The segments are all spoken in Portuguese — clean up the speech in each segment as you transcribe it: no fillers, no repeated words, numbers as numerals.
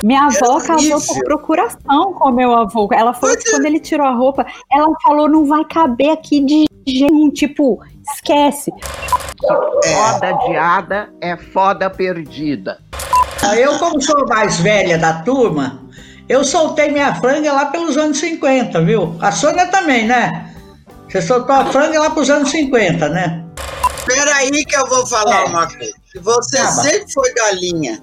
Minha avó casou por procuração com meu avô. Ela falou que quando ele tirou a roupa, ela falou, não vai caber aqui de jeito nenhum, tipo, esquece. Foda adiada é foda perdida. Eu, como sou mais velha da turma, eu soltei minha franga lá pelos anos 50, viu? A Sônia também, né? Você soltou a franga lá pelos anos 50, né? Peraí que eu vou falar uma coisa. Você sempre foi galinha.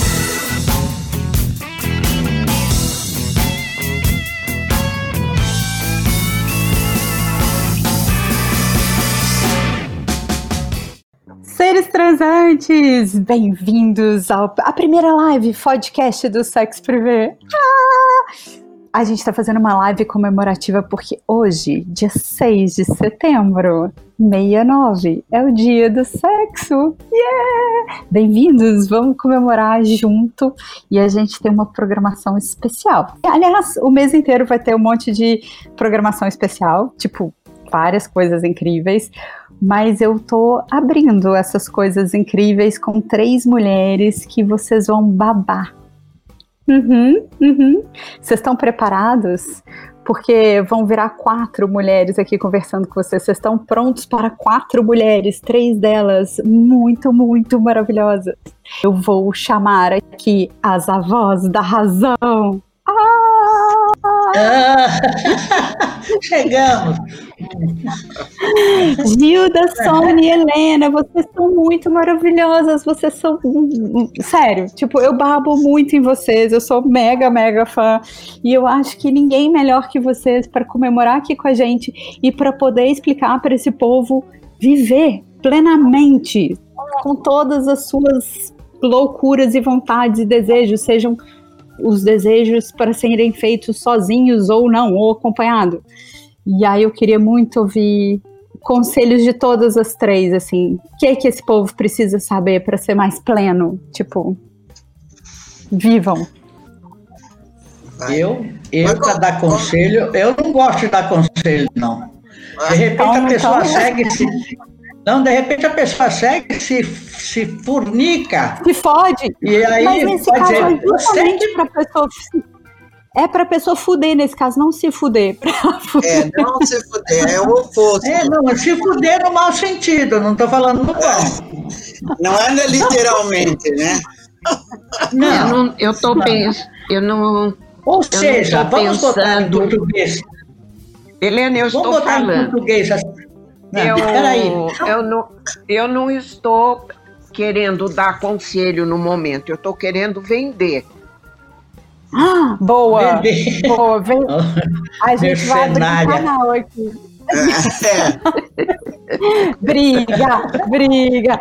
Seres transantes, bem-vindos à primeira live podcast do Sexo Privé. A gente tá fazendo uma live comemorativa porque hoje, dia 6 de setembro, 69, é o dia do sexo. Yeah! Bem-vindos, vamos comemorar junto e a gente tem uma programação especial. Aliás, o mês inteiro vai ter um monte de programação especial, tipo, várias coisas incríveis, mas eu tô abrindo essas coisas incríveis com 3 mulheres que vocês vão babar. Vocês estão preparados? Porque vão virar 4 mulheres aqui conversando com vocês. Vocês estão prontos para 4 mulheres, 3 delas muito, muito maravilhosas. Eu vou chamar aqui as avós da razão. Chegamos! Gilda, Sônia e Helena, vocês são muito maravilhosas, vocês são, sério, tipo, eu babo muito em vocês, eu sou mega, mega fã, e eu acho que ninguém melhor que vocês para comemorar aqui com a gente e para poder explicar para esse povo viver plenamente, com todas as suas loucuras e vontades e desejos, sejam os desejos para serem feitos sozinhos ou não, ou acompanhado. E aí eu queria muito ouvir conselhos de todas as 3, assim, o que é que esse povo precisa saber para ser mais pleno? Tipo, vivam. Eu para dar conselho, eu não gosto de dar conselho, não. De repente a pessoa segue-se. Não, de repente a pessoa segue, se fornica. Se fode. E aí, mas nesse pode caso dizer, é justamente para a pessoa... É pra pessoa fuder, nesse caso, não se fuder. Não se fuder, é o oposto. Não, se fuder no mau sentido, não tô falando no bom. Não é literalmente, né? Não. Eu tô pensando, Ou seja, vamos botar em português. Helena, eu estou botar falando. Em português. Peraí. Eu não estou querendo dar conselho no momento, eu estou querendo vender. Boa! Boa, vem. A gente vai abrir um canal aqui. Briga.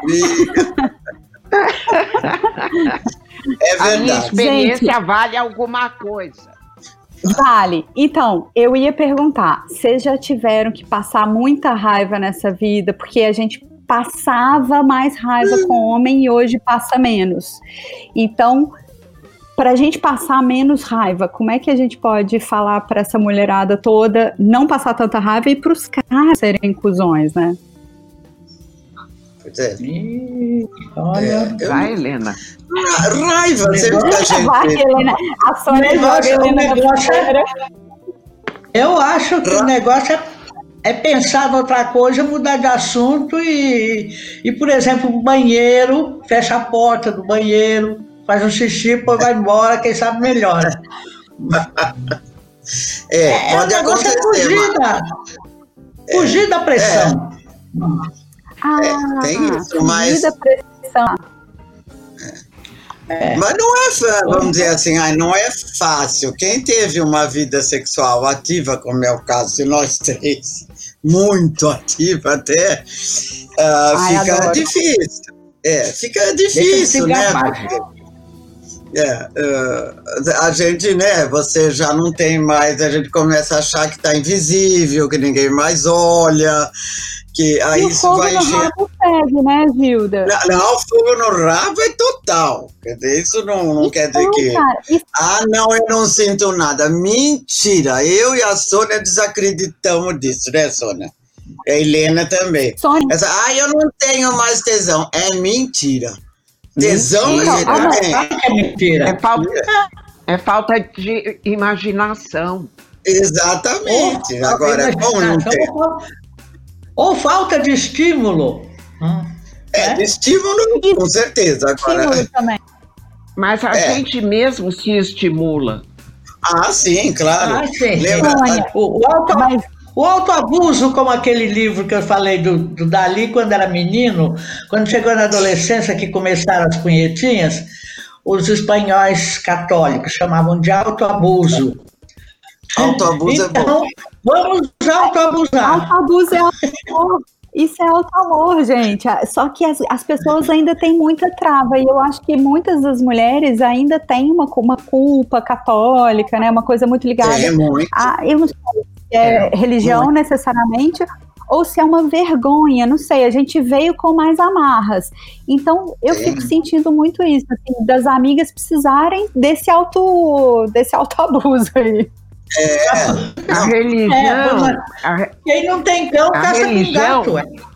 É verdade. A minha experiência gente, vale alguma coisa. Vale. Então, eu ia perguntar, vocês já tiveram que passar muita raiva nessa vida? Porque a gente passava mais raiva com homem e hoje passa menos. Então, para a gente passar menos raiva, como é que a gente pode falar para essa mulherada toda não passar tanta raiva e para os caras serem cuzões, né? Pois é. Olha. Vai, Helena. Raiva, você viu que a gente... Vai, Helena. A Sônia joga Helena na fora. Eu acho que o negócio é pensar em outra coisa, mudar de assunto e por exemplo, o banheiro, fecha a porta do banheiro, faz um xixi, depois vai embora, quem sabe melhora. Pode acontecer. Fugir da pressão. Tem isso, mas... Fugir da pressão. Mas não é, vamos dizer assim, não é fácil. Quem teve uma vida sexual ativa, como é o caso de nós 3, muito ativa até, fica adoro. Difícil. Fica difícil, né? A gente, né, você já não tem mais, a gente começa a achar que está invisível, que ninguém mais olha, que aí e isso vai encher. O fogo no rabo pede, né, Gilda? Não, o fogo no rabo é total. Quer dizer, isso não quer dizer que... Cara, não, eu não sinto nada. Mentira, eu e a Sônia desacreditamos disso, né, Sônia? A Helena também. Sônia. Eu não tenho mais tesão. É mentira. Tesão é mentira. É falta de imaginação. Exatamente. Agora, como não tem? Ou falta de estímulo. De estímulo, com certeza. Agora, estímulo também. Mas a gente mesmo se estimula. Sim, claro. Sim. Lembra? O autoabuso, como aquele livro que eu falei do Dalí quando era menino, quando chegou na adolescência que começaram as punhetinhas, os espanhóis católicos chamavam de autoabuso. Autoabuso então, é bom. Vamos autoabusar. Autoabuso é amor. Isso é auto-amor, gente. Só que as pessoas ainda têm muita trava. E eu acho que muitas das mulheres ainda têm uma culpa católica, né? Uma coisa muito ligada eu não sei se é religião muito. Necessariamente, ou se é uma vergonha, não sei. A gente veio com mais amarras. Então, eu fico sentindo muito isso, assim, das amigas precisarem desse autoabuso aí. A religião. Quem não tem cão, caça com gato.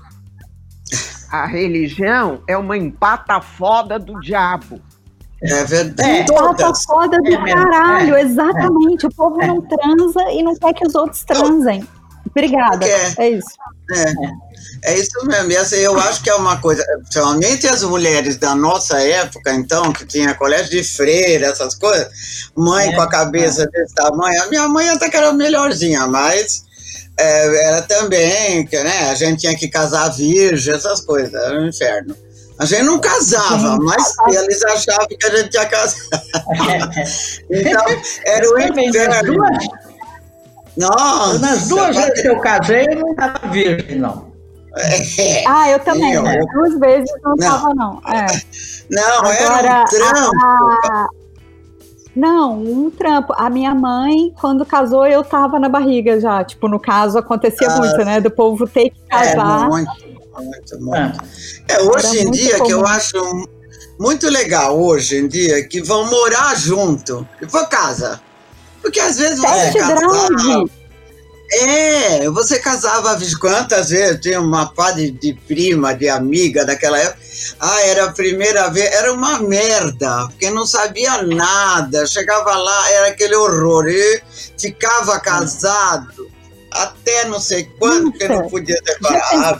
A religião é uma empata foda do diabo. É verdade. Empata foda do caralho, exatamente. O povo não transa e não quer que os outros transem. Obrigada. É isso. É isso mesmo. E assim, eu acho que é uma coisa, principalmente as mulheres da nossa época, então, que tinha colégio de freira, essas coisas, mãe com a cabeça desse tamanho. A minha mãe até que era melhorzinha, mas era também, que, né, a gente tinha que casar virgem, essas coisas, era um inferno. A gente não casava, mas eles achavam que a gente ia casar. Então, era o inferno. Nossa, nas duas vezes que eu casei, eu não estava virgem, não. Eu também, né? 2 vezes não estava, não. Não, agora, era um trampo. Não, um trampo. A minha mãe, quando casou, eu tava na barriga já. Tipo, no caso, acontecia muito, né? Do povo ter que casar. Muito. Hoje em dia, comum. Que eu acho muito legal, hoje em dia, que vão morar junto. E for casa. Porque às vezes você casava. Você casava quantas vezes? Tinha uma pá de prima, de amiga daquela época. Era a primeira vez, era uma merda, porque não sabia nada. Chegava lá, era aquele horror. E ficava casado até não sei quando, porque não podia decorar.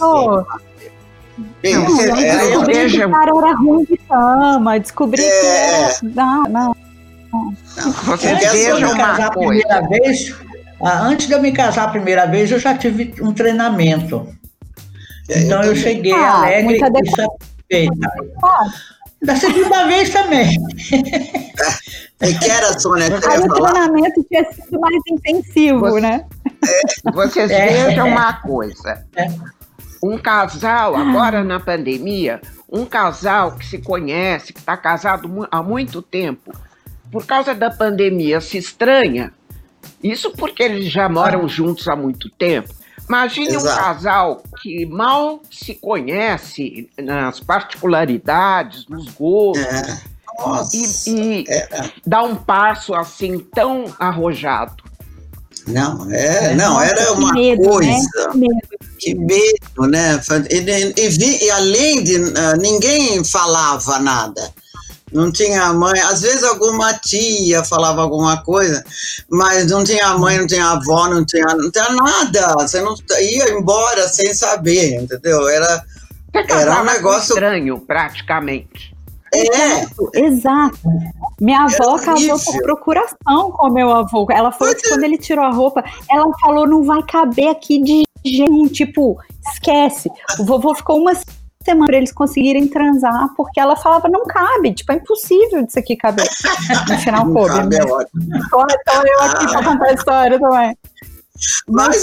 Descobri que o cara era ruim de cama, descobri que era. Não. Você veja uma coisa. Antes de eu me casar a primeira vez, eu já tive um treinamento. Então eu cheguei alegre e satisfeita. Da segunda vez também. Que era, Sônia? Aí o treinamento tinha sido mais intensivo, né? Vocês vejam uma coisa. Um casal, agora na pandemia, um casal que se conhece, que está casado há muito tempo, por causa da pandemia se estranha, isso porque eles já moram juntos há muito tempo. Imagine um casal que mal se conhece nas particularidades, nos gostos, e dá um passo assim tão arrojado. Não, era uma coisa. Né? Que medo, né? E além de ninguém falava nada. Não tinha mãe, às vezes alguma tia falava alguma coisa, mas não tinha mãe, não tinha avó, não tinha nada. Você não ia embora sem saber, entendeu? Era um negócio estranho, praticamente. Exato. Minha avó casou por procuração com meu avô. Ela falou que quando ele tirou a roupa, ela falou, não vai caber aqui de jeito, tipo, esquece. O vovô ficou uma semana para eles conseguirem transar, porque ela falava, não cabe, tipo, é impossível disso aqui caber. No final, coube. Né? Então eu aqui pra contar a história também. Mas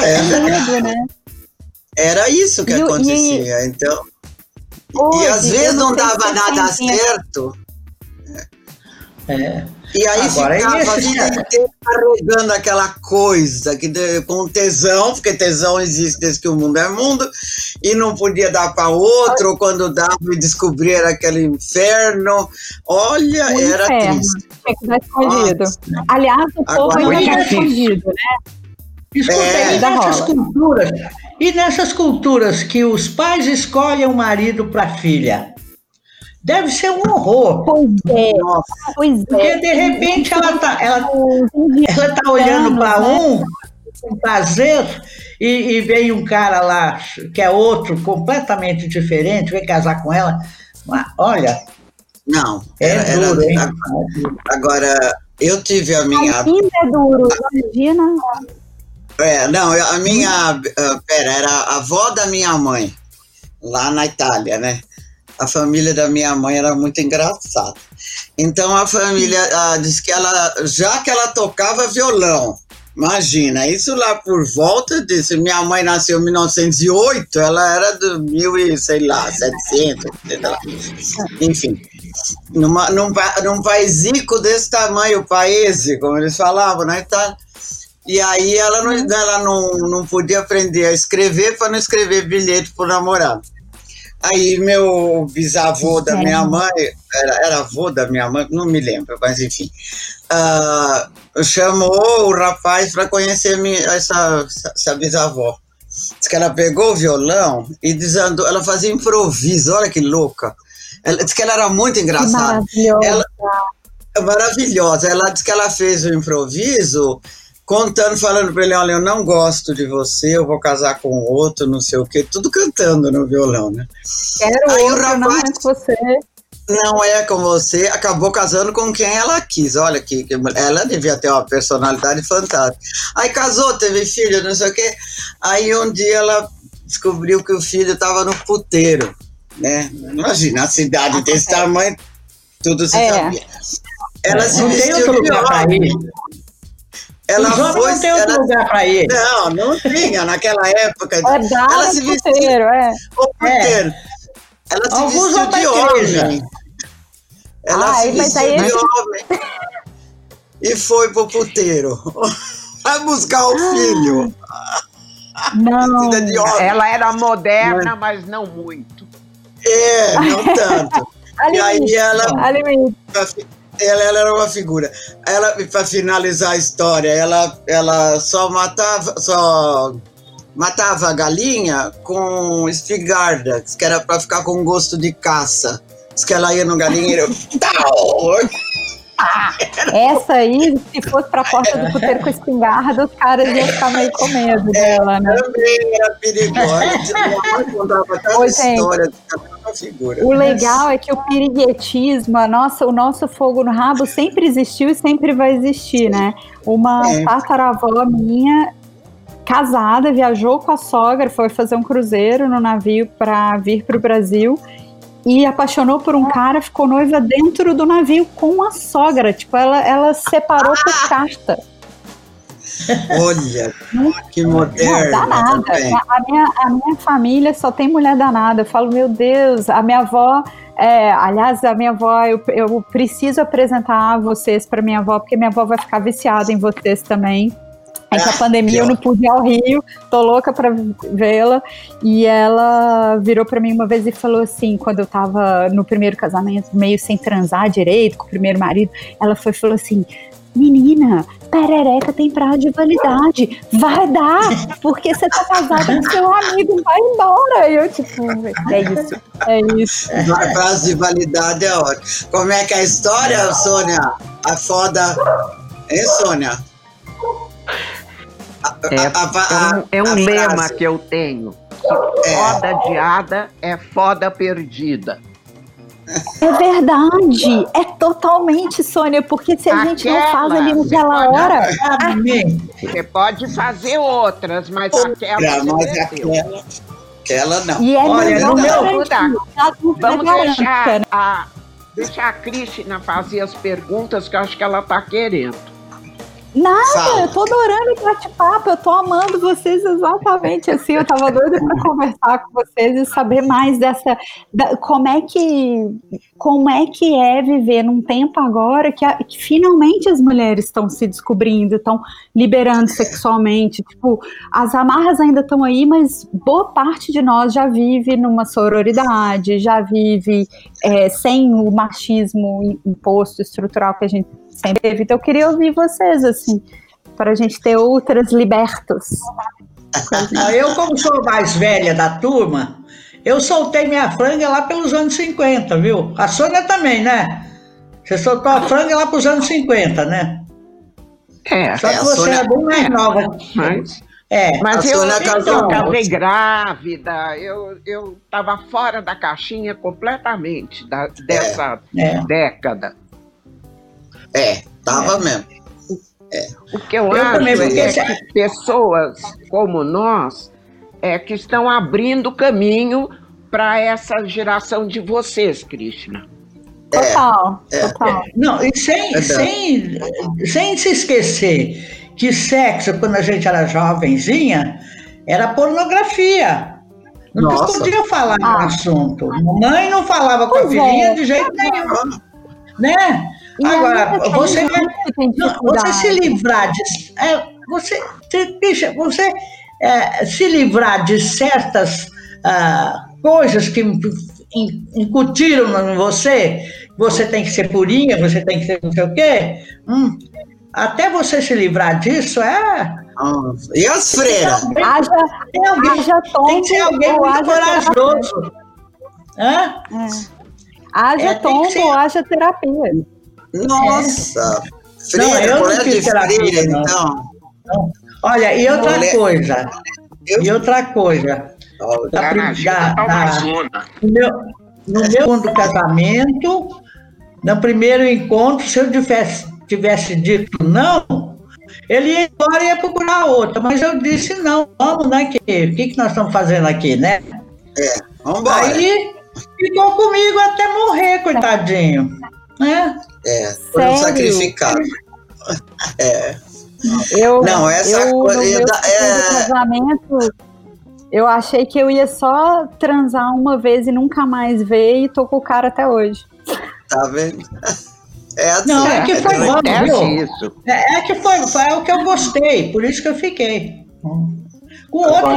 era isso que acontecia, então. E às vezes não dava nada certo. E aí agora ficava a vida inteira carregando aquela coisa com tesão, porque tesão existe desde que o mundo é mundo, e não podia dar para outro, ou quando dava e descobrir aquele inferno. Olha, era triste. Tinha que dar escondido. Aliás, o povo ainda é escondido, né? Escuta, e nessas culturas que os pais escolhem o marido para a filha, Deve ser um horror. Pois é. Porque, de repente, ela tá olhando para com prazer, e veio um cara lá, que é outro, completamente diferente, veio casar com ela. Mas, olha... Não, duro, hein? Agora, eu tive a minha... Ainda é duro, imagina... Não, a minha... era a avó da minha mãe, lá na Itália, né? A família da minha mãe era muito engraçada. Então, a família disse que já que ela tocava violão, imagina, isso lá por volta disso, minha mãe nasceu em 1908, ela era do 1700, sei lá. Enfim, num paísico desse tamanho, paese, como eles falavam na Itália. E aí ela não podia aprender a escrever para não escrever bilhete pro namorado. Aí meu bisavô da minha mãe, era avô da minha mãe, não me lembro, mas enfim, chamou o rapaz para conhecer essa bisavó. Diz que ela pegou o violão e desandou, ela fazia improviso, olha que louca. Ela disse que ela era muito engraçada. Maravilhosa. Ela disse que ela fez o improviso falando para ele, olha, eu não gosto de você, eu vou casar com outro, não sei o quê, tudo cantando no violão, né? Aí o rapaz, não é com você. Não é com você, acabou casando com quem ela quis, olha que ela devia ter uma personalidade fantástica. Aí casou, teve filho, não sei o quê, aí um dia ela descobriu que o filho estava no puteiro, né? Imagina, a cidade desse tamanho, tudo se sabia. Ela se vestiu de homem. Ela foi, não tem outro lugar para ir. Não tinha naquela época. Ela se vestiu puteiro, puteiro. Ela se vestiu de homem. Ela se vestiu de homem e foi pro puteiro. Vai buscar o filho. Não. Ela era moderna, mas não muito. Não tanto. E aí ela era uma figura. Para finalizar a história, ela só matava a galinha com espingarda, que era para ficar com gosto de caça. Diz que ela ia no galinheiro. Essa aí, se fosse pra porta do puteiro com espingarda, os caras iam ficar meio com medo dela, né? Também era perigosa. Minha mãe contava cada história de cada figura. O legal é que o piriguetismo, o nosso fogo no rabo sempre existiu e sempre vai existir, né? Uma tataravó minha, casada, viajou com a sogra, foi fazer um cruzeiro no navio para vir para o Brasil e apaixonou por um cara, ficou noiva dentro do navio com a sogra. Tipo, ela separou por carta. Olha, que moderno. Danada. A minha família só tem mulher danada. Eu falo, meu Deus, a minha avó... aliás, a minha avó, eu preciso apresentar vocês para minha avó, porque minha avó vai ficar viciada em vocês também. Essa pandemia eu não pude ir ao Rio, tô louca pra vê-la, e ela virou pra mim uma vez e falou assim, quando eu tava no primeiro casamento, meio sem transar direito com o primeiro marido, ela falou assim, menina, perereca tem prazo de validade, vai dar, porque você tá casada com seu amigo, vai embora. E eu é isso. Prazo de validade é ótimo. Como é que é a história, Sônia? A foda... Hein, Sônia? É um lema que eu tenho. Foda adiada é foda perdida. É verdade, é totalmente, Sônia, porque se a gente não faz ali naquela hora... Você pode fazer outras, mas aquela não. E olha, no meu vamos deixar a Cristina fazer as perguntas que eu acho que ela está querendo. Nada, eu tô adorando o bate-papo, eu tô amando vocês exatamente assim, eu tava doida pra conversar com vocês e saber mais como é que é viver num tempo agora que finalmente as mulheres estão se descobrindo, estão liberando sexualmente, tipo, as amarras ainda estão aí, mas boa parte de nós já vive numa sororidade, já vive sem o machismo imposto, estrutural que a gente sempre teve. Então eu queria ouvir vocês, assim, para a gente ter outras libertas. Eu, como sou mais velha da turma, eu soltei minha franga lá pelos anos 50, viu? A Sônia também, né? Você soltou a franga lá pelos anos 50, né? Só que você é bem mais nova. Mas eu casei grávida, eu estava fora da caixinha completamente dessa década. Tava mesmo. O que eu acho é que pessoas como nós que estão abrindo caminho para essa geração de vocês, Krishna. Total. Não, e sem se esquecer que sexo, quando a gente era jovenzinha, era pornografia. Não podia falar no assunto. Mamãe não falava com a filhinha de jeito nenhum. Né? Agora, você se livrar se livrar de certas coisas que incutiram em você tem que ser purinha, você tem que ser não sei o quê, até você se livrar disso E as freiras? Tem que ser alguém muito corajoso. Haja tombo, haja terapia. Nossa! Freira, colégio de freira, então. Olha, e outra coisa. No meu segundo casamento, no primeiro encontro, se eu tivesse dito não, ele ia embora e ia procurar outra. Mas eu disse não, vamos, né? O que nós estamos fazendo aqui, né? Vamos embora. Aí ficou comigo até morrer, coitadinho. Né? Foi um sacrificado. Casamento, eu achei que eu ia só transar uma vez e nunca mais ver, e tô com o cara até hoje. Tá vendo? Não, é que foi bom, viu? Isso. É que foi o que eu gostei, por isso que eu fiquei. Com outro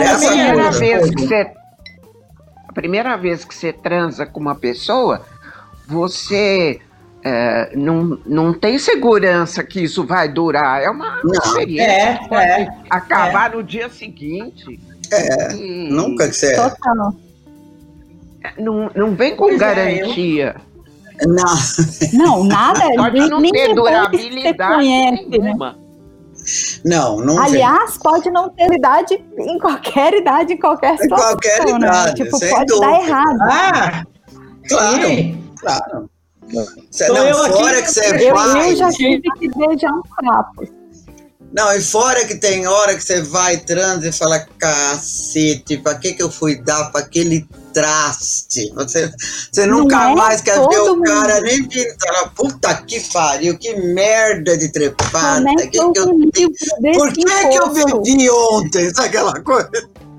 a primeira vez que você transa com uma pessoa, você não tem segurança que isso vai durar. É uma experiência que pode acabar no dia seguinte. Nunca que você... Total. Não vem com garantia. Não, nada. Pode não ter durabilidade nenhuma. Não Aliás, pode não ter idade em qualquer idade, em qualquer situação. Em qualquer idade, né? Pode dar errado. Claro. Fora que você vai... Eu já tive que beijar um sapo. Não, e fora que tem hora que você vai, transa e fala, cacete, pra que eu fui dar pra aquele traste? Você nunca mais quer ver o cara nem pintar. Puta que pariu, que merda de trepada. Por que eu bebi ontem? Sabe aquela coisa?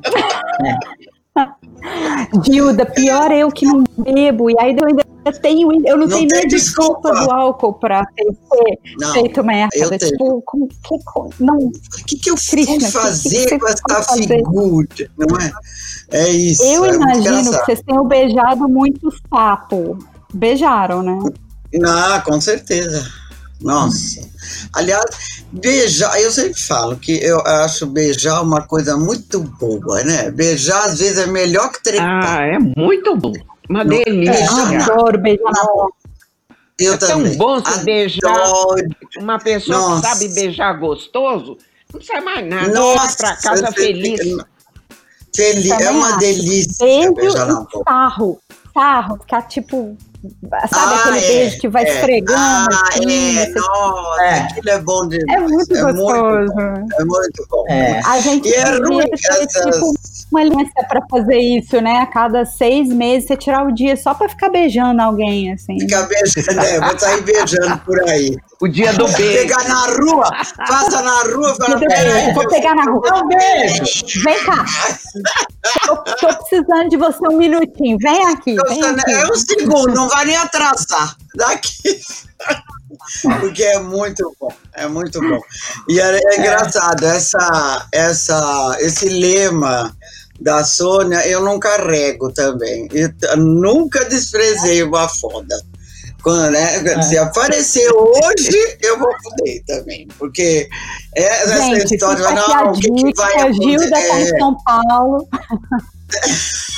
Gilda, pior eu que não bebo, e aí eu não tenho nem desculpa do álcool pra ter feito merda. Tipo, o que eu fui fazer com essa figura? Não é? É isso. Eu imagino que vocês tenham beijado muito sapo. Beijaram, né? Com certeza. Nossa. Aliás, beijar, eu sempre falo que eu acho beijar uma coisa muito boa, né? Beijar às vezes é melhor que trepar. É muito bom. Uma delícia. Eu adoro beijar na boca. É tão bom se beijar uma pessoa que sabe beijar gostoso, não precisa mais nada. Vai pra casa feliz. É uma delícia beijar na boca. Sarro, ficar tipo... Sabe aquele beijo que vai esfregando? Aquilo é bom demais. É muito gostoso. É muito bom. A gente devia ter tipo uma aliança pra fazer isso, né? A cada 6 meses você tirar o dia só pra ficar beijando alguém, assim. Ficar beijando, vou sair beijando por aí. O dia do beijo. Pegar na rua, passa na rua, fala, vou pegar na rua. Um beijo. Vem cá. Tô precisando de você um minutinho. Vem aqui. É um segundo, não vai nem atrasar. Daqui. Porque é muito bom. E é engraçado, esse lema da Sônia eu não carrego também. Eu nunca desprezei uma foda. Se aparecer hoje, eu vou foder também. Porque essa história a Gilda tá em São Paulo.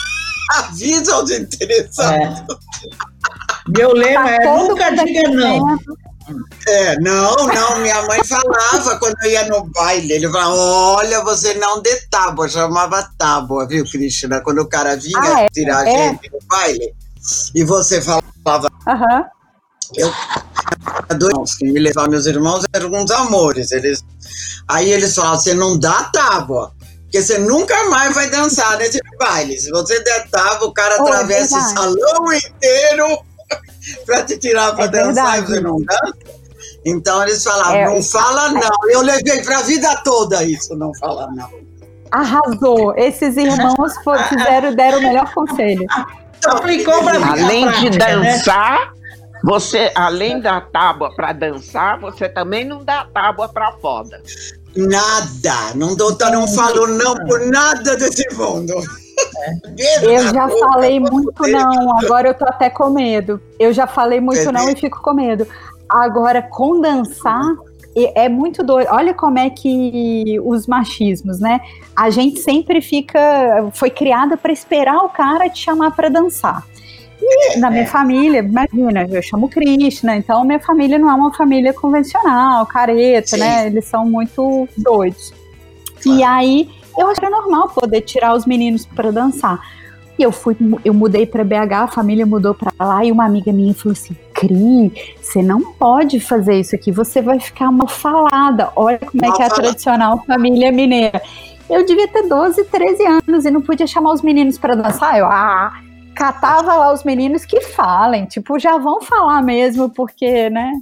Avisa aos interessados. Meu lema nunca diga não. Não, minha mãe falava quando eu ia no baile, ele falava, olha, você não dê tábua, chamava tábua, viu, Cristina? Quando o cara vinha tirar a gente no baile, e você falava, eu me levar meus irmãos, eram uns amores, aí eles falavam, você não dá tábua, porque você nunca mais vai dançar nesse baile, se você der tábua, o cara atravessa o salão inteiro para te tirar para dançar, e você não dança. Então eles falavam, não fala não. Eu levei para a vida toda isso, não fala não. Arrasou. Esses irmãos deram o melhor conselho. Além de dançar, você, além da tábua para dançar, você também não dá tábua para foda. Nada. Não falo não por nada desse mundo. Eu já falei muito não, agora eu tô até com medo. Eu já falei muito não e fico com medo. Agora, com dançar, é muito doido. Olha como é que os machismos, né? A gente sempre foi criada para esperar o cara te chamar para dançar. E na minha família, imagina, eu chamo Krishna, então minha família não é uma família convencional, careta, né? Eles são muito doidos. E aí, eu acho que é normal poder tirar os meninos para dançar. E eu mudei para BH, a família mudou para lá, e uma amiga minha falou assim, Cri, você não pode fazer isso aqui, você vai ficar mal falada. Olha como é que é a tradicional família mineira. Eu devia ter 12, 13 anos e não podia chamar os meninos para dançar. Eu catava lá os meninos que falem, tipo, já vão falar mesmo, porque, né?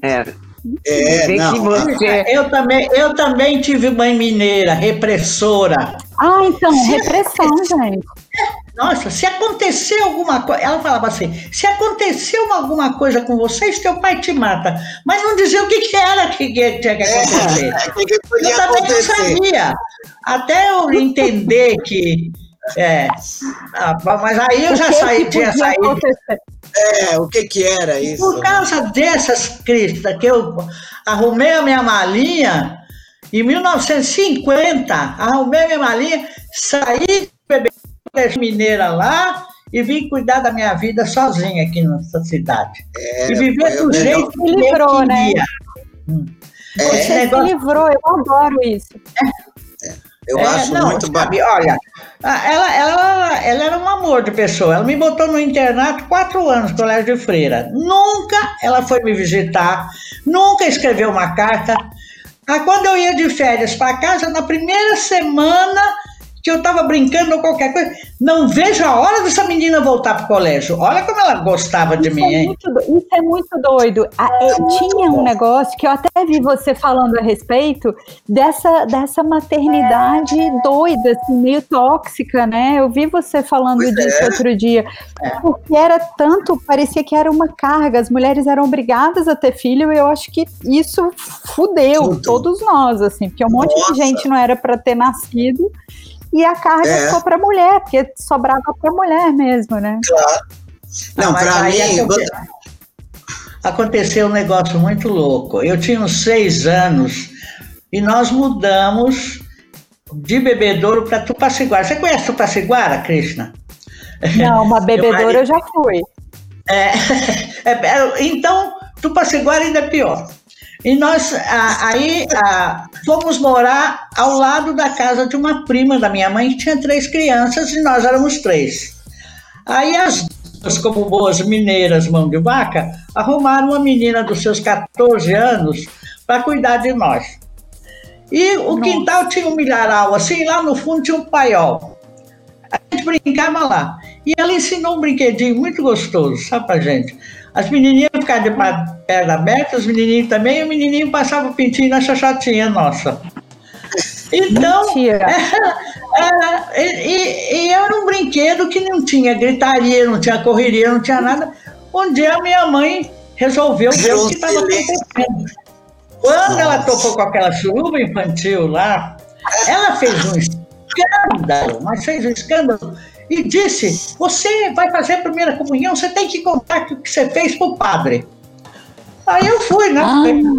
Eu também tive mãe mineira, repressora. Então, repressão, gente. Nossa, se acontecer alguma coisa, ela falava assim, se aconteceu alguma coisa com vocês, teu pai te mata. Mas não dizia o que era que tinha que acontecer. Eu também não sabia. Até eu entender que... mas aí eu já tinha saído. O que era isso? Por causa dessas, Crista, que eu arrumei a minha malinha, em 1950, arrumei a minha malinha, saí beber mineira lá e vim cuidar da minha vida sozinha aqui nessa cidade. E viver do jeito que livrou, eu queria. Você se livrou, eu adoro isso. Eu acho muito bacana. Olha, ela era um amor de pessoa. Ela me botou no internato 4 anos, colégio de freira. Nunca ela foi me visitar, nunca escreveu uma carta. Quando eu ia de férias para casa, na primeira semana que eu estava brincando ou qualquer coisa, não vejo a hora dessa menina voltar para o colégio. Olha como ela gostava de mim, hein? Isso é muito doido. Tinha um negócio que eu até vi você falando a respeito dessa maternidade doida, assim, meio tóxica, né? Eu vi você falando disso outro dia. Porque era tanto, parecia que era uma carga. As mulheres eram obrigadas a ter filho e eu acho que isso fudeu todos nós, assim, porque um monte de gente não era para ter nascido. E a carga ficou para a mulher, porque sobrava para a mulher mesmo, né? Claro. Não, para mim... Aconteceu um negócio muito louco. Eu tinha uns 6 anos e nós mudamos de Bebedouro para Tupaciguara. Você conhece Tupaciguara, Krishna? Não, uma bebedoura eu já fui. Então, Tupaciguara ainda é pior. E nós fomos morar ao lado da casa de uma prima da minha mãe, que tinha 3 crianças, e nós éramos 3. Aí as duas, como boas mineiras, mão de vaca, arrumaram uma menina dos seus 14 anos para cuidar de nós. E o quintal tinha um milharal, assim, lá no fundo tinha um paiol. A gente brincava lá. E ela ensinou um brinquedinho muito gostoso, sabe, pra gente? As menininhas ficavam de perna aberta, os menininhos também, e o menininho passava o pintinho na chachatinha nossa. Então, e era um brinquedo que não tinha gritaria, não tinha correria, não tinha nada. Um dia a minha mãe resolveu ver o que estava acontecendo. Quando ela topou com aquela suruba infantil lá, ela fez um escândalo, mas fez um escândalo. E disse, você vai fazer a primeira comunhão, você tem que contar o que você fez pro padre. Aí eu fui, né?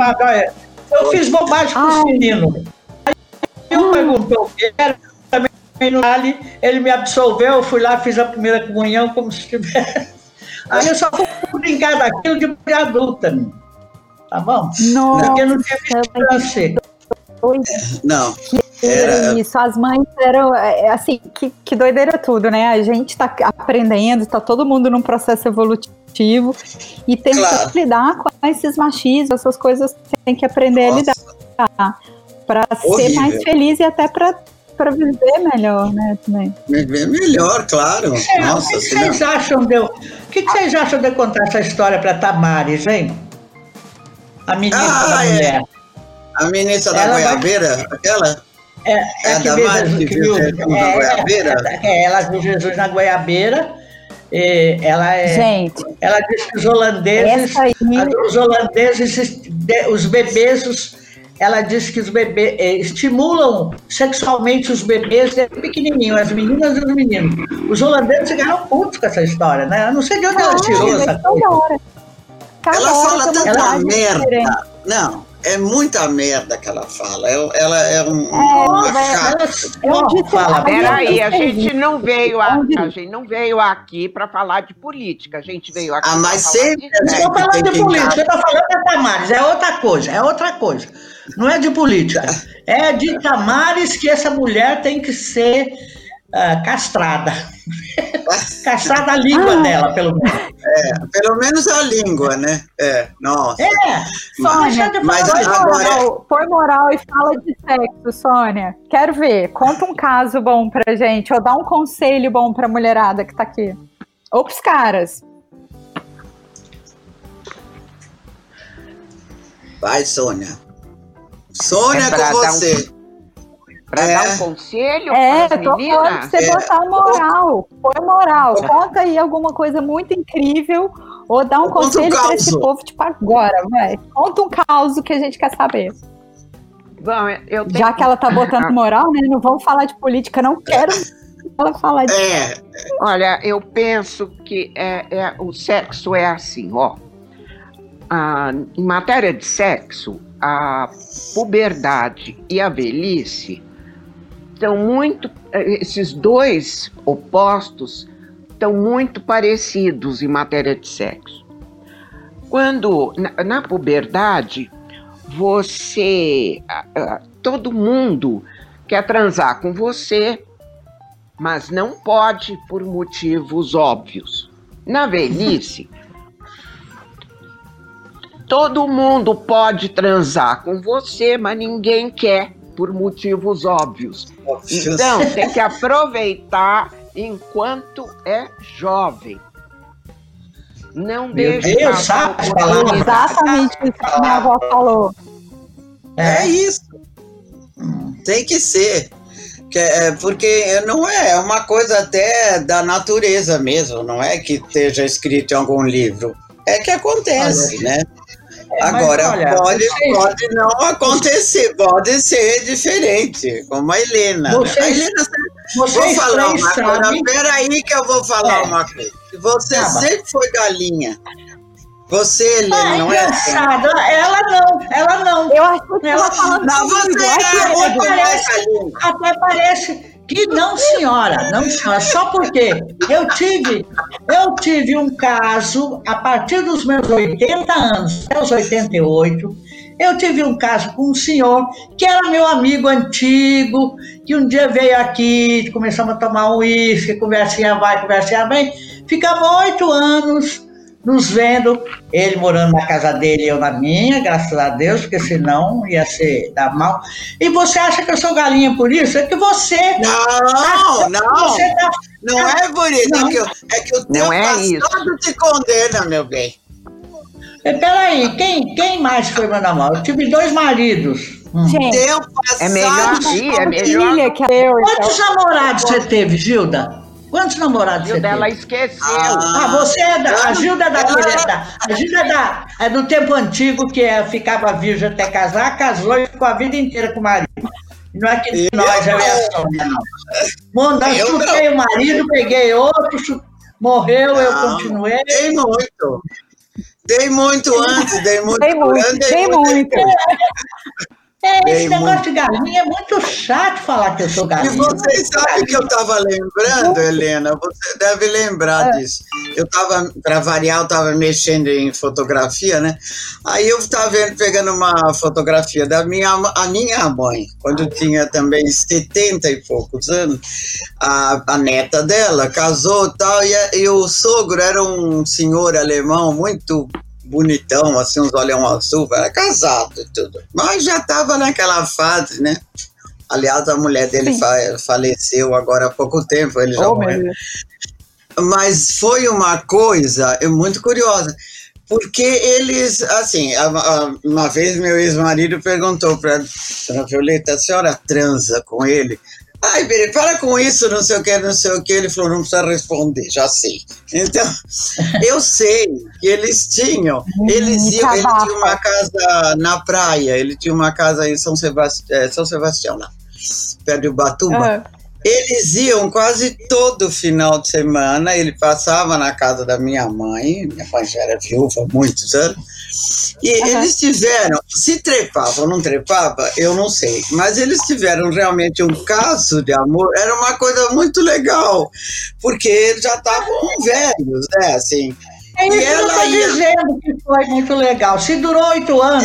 Eu fiz bobagem com os meninos. Aí eu perguntou o que era, também ele me absolveu, eu fui lá, fiz a primeira comunhão como se tivesse. Aí eu só fui brincar daquilo de adulta, né? Tá bom? Nossa, porque não tinha chance. Não. Isso, as mães eram, assim, que doideira tudo, né? A gente tá aprendendo, tá todo mundo num processo evolutivo e tentando lidar com esses machismos, essas coisas que tem que aprender a lidar para ser mais feliz e até para viver melhor, né? Também. Viver melhor, claro. O que vocês acham de vocês acham de contar essa história para Tamares, hein? A ministra da Mulher. A ministra da Goiabeira, aquela? É da Mari que viu Jesus na Goiabeira? Ela viu Jesus na Goiabeira. Gente, ela diz que os holandeses, os bebês, ela diz que os bebês estimulam sexualmente os bebês desde pequenininho, as meninas e os meninos. Os holandeses ficaram putos com essa história, né? Eu não sei de onde ela tirou essa coisa. Ela fala tanta merda. Não. É muita merda que ela fala. Ela é uma chata. Peraí, a gente não veio aqui para falar de política. A gente veio aqui. Mas sempre. Não estou falando de política, eu estou falando da Tamares. É outra coisa. Não é de política. É de Tamares que essa mulher tem que ser castrada. Castrada a língua dela, pelo menos. Pelo menos a língua, né? Nossa. Sônia, mas agora põe moral e fala de sexo, Sônia. Quero ver. Conta um caso bom pra gente, ou dá um conselho bom pra mulherada que tá aqui. Ou pros caras. Vai, Sônia. Sônia, com você. Pra dar um conselho eu tô falando pra você botar moral. Põe moral. Conta aí alguma coisa muito incrível ou dá um conselho pra esse povo, tipo, agora, vai. Conta um caos que a gente quer saber. Bom, já que ela tá botando moral, né? Não vamos falar de política, não quero ela falar de... Olha, eu penso que o sexo é assim, ó. Em matéria de sexo, a puberdade e a velhice estão muito, esses dois opostos estão muito parecidos em matéria de sexo. Quando, na puberdade, todo mundo quer transar com você, mas não pode por motivos óbvios. Na velhice, todo mundo pode transar com você, mas ninguém quer por motivos óbvios. Então, tem que aproveitar enquanto é jovem. Não deixe passar a oportunidade. Exatamente isso que minha avó falou. É isso. Tem que ser. Porque não é uma coisa até da natureza mesmo, não é que esteja escrito em algum livro. É que acontece, né? Agora, olha, pode não acontecer, pode ser diferente, como a Helena. Vou falar uma coisa, peraí que eu vou falar uma coisa. Você sempre foi galinha. Você, Helena, não é assim? Ela não. Eu acho que ela falando não, você é muito mais galinha. Até parece que não, senhora, só porque eu tive um caso, a partir dos meus 80 anos, até os 88, eu tive um caso com um senhor que era meu amigo antigo, que um dia veio aqui, começamos a tomar um uísque, conversinha vai, conversinha vem, ficamos 8 anos nos vendo, ele morando na casa dele e eu na minha, graças a Deus, porque senão ia dar mal. E você acha que eu sou galinha por isso? É que você... Não é por isso, é que o teu passado te condena, meu bem. Peraí, quem mais foi meu namorado? Eu tive 2 maridos. Gente, teu passado é melhor que eu. Quantos namorados você teve, Gilda? Quantos namorados você teve? Ela esqueceu. Você a Gilda a Gilda é do tempo antigo que ficava virgem até casar, casou e ficou a vida inteira com o marido. Não é que nós, eu e a Sônia, não. Eu chutei o marido, peguei outro, morreu, eu continuei. Dei muito antes, dei muito. esse negócio de galinha é muito chato falar que eu sou galinha. E vocês sabem que eu estava lembrando, Helena, você deve lembrar disso. Eu estava, para variar, eu estava mexendo em fotografia, né? Aí eu estava pegando uma fotografia da minha mãe, quando tinha também 70 e poucos anos. A neta dela casou e tal, e o sogro era um senhor alemão muito bonitão, assim, uns olhão azul, era casado e tudo. Mas já estava naquela fase, né? Aliás, a mulher dele faleceu agora há pouco tempo, ele já morreu. Mas foi uma coisa muito curiosa, porque eles, assim, uma vez meu ex-marido perguntou para a Violeta, a senhora transa com ele? Ai, Biri, para com isso, não sei o que, não sei o que. Ele falou, não precisa responder, já sei. Então, eu sei que eles tinham, ele tinha uma casa na praia, ele tinha uma casa em São Sebastião, lá, perto de Ubatuba. Eles iam quase todo final de semana, ele passava na casa da minha mãe já era viúva há muitos anos, e eles tiveram, se trepava ou não trepava, eu não sei, mas eles tiveram realmente um caso de amor, era uma coisa muito legal, porque eles já estavam velhos, né, assim. É isso que eu estou dizendo que foi muito legal, se durou 8 anos...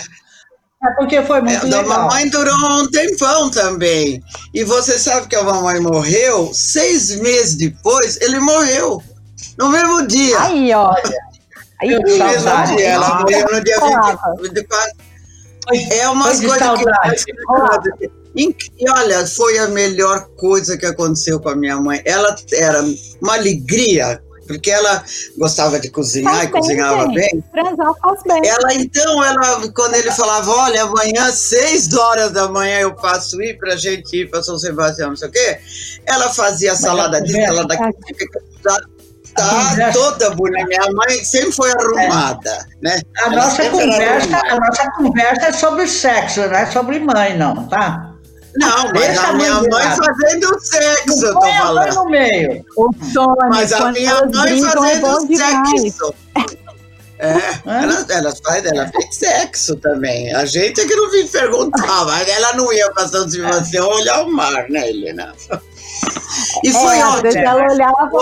É porque foi muito legal. A mamãe durou um tempão também. E você sabe que a mamãe morreu, 6 meses depois, ele morreu. No mesmo dia. Aí, olha. Aí, no mesmo dia. Ela morreu no dia 24. É umas coisas que... E olha, foi a melhor coisa que aconteceu com a minha mãe. Ela era uma alegria, porque ela gostava de cozinhar e cozinhava bem. Transar faz bem. Ela, quando ele falava, olha, amanhã, 6 horas da manhã eu passo ir pra gente ir pra São Sebastião, não sei o quê, ela fazia salada disso, salada daquilo, tá toda bonita. Minha mãe sempre foi arrumada, né? A nossa conversa é sobre sexo, não é sobre mãe, não, tá? Não, mas a minha mãe fazendo sexo, eu tô falando. No meio. Mas a minha mãe fazendo sexo. Ela fez sexo também. A gente é que não me perguntava, mas ela não ia pra São Sebastião olhar o mar, né, Helena? E foi ótimo. Ela olhava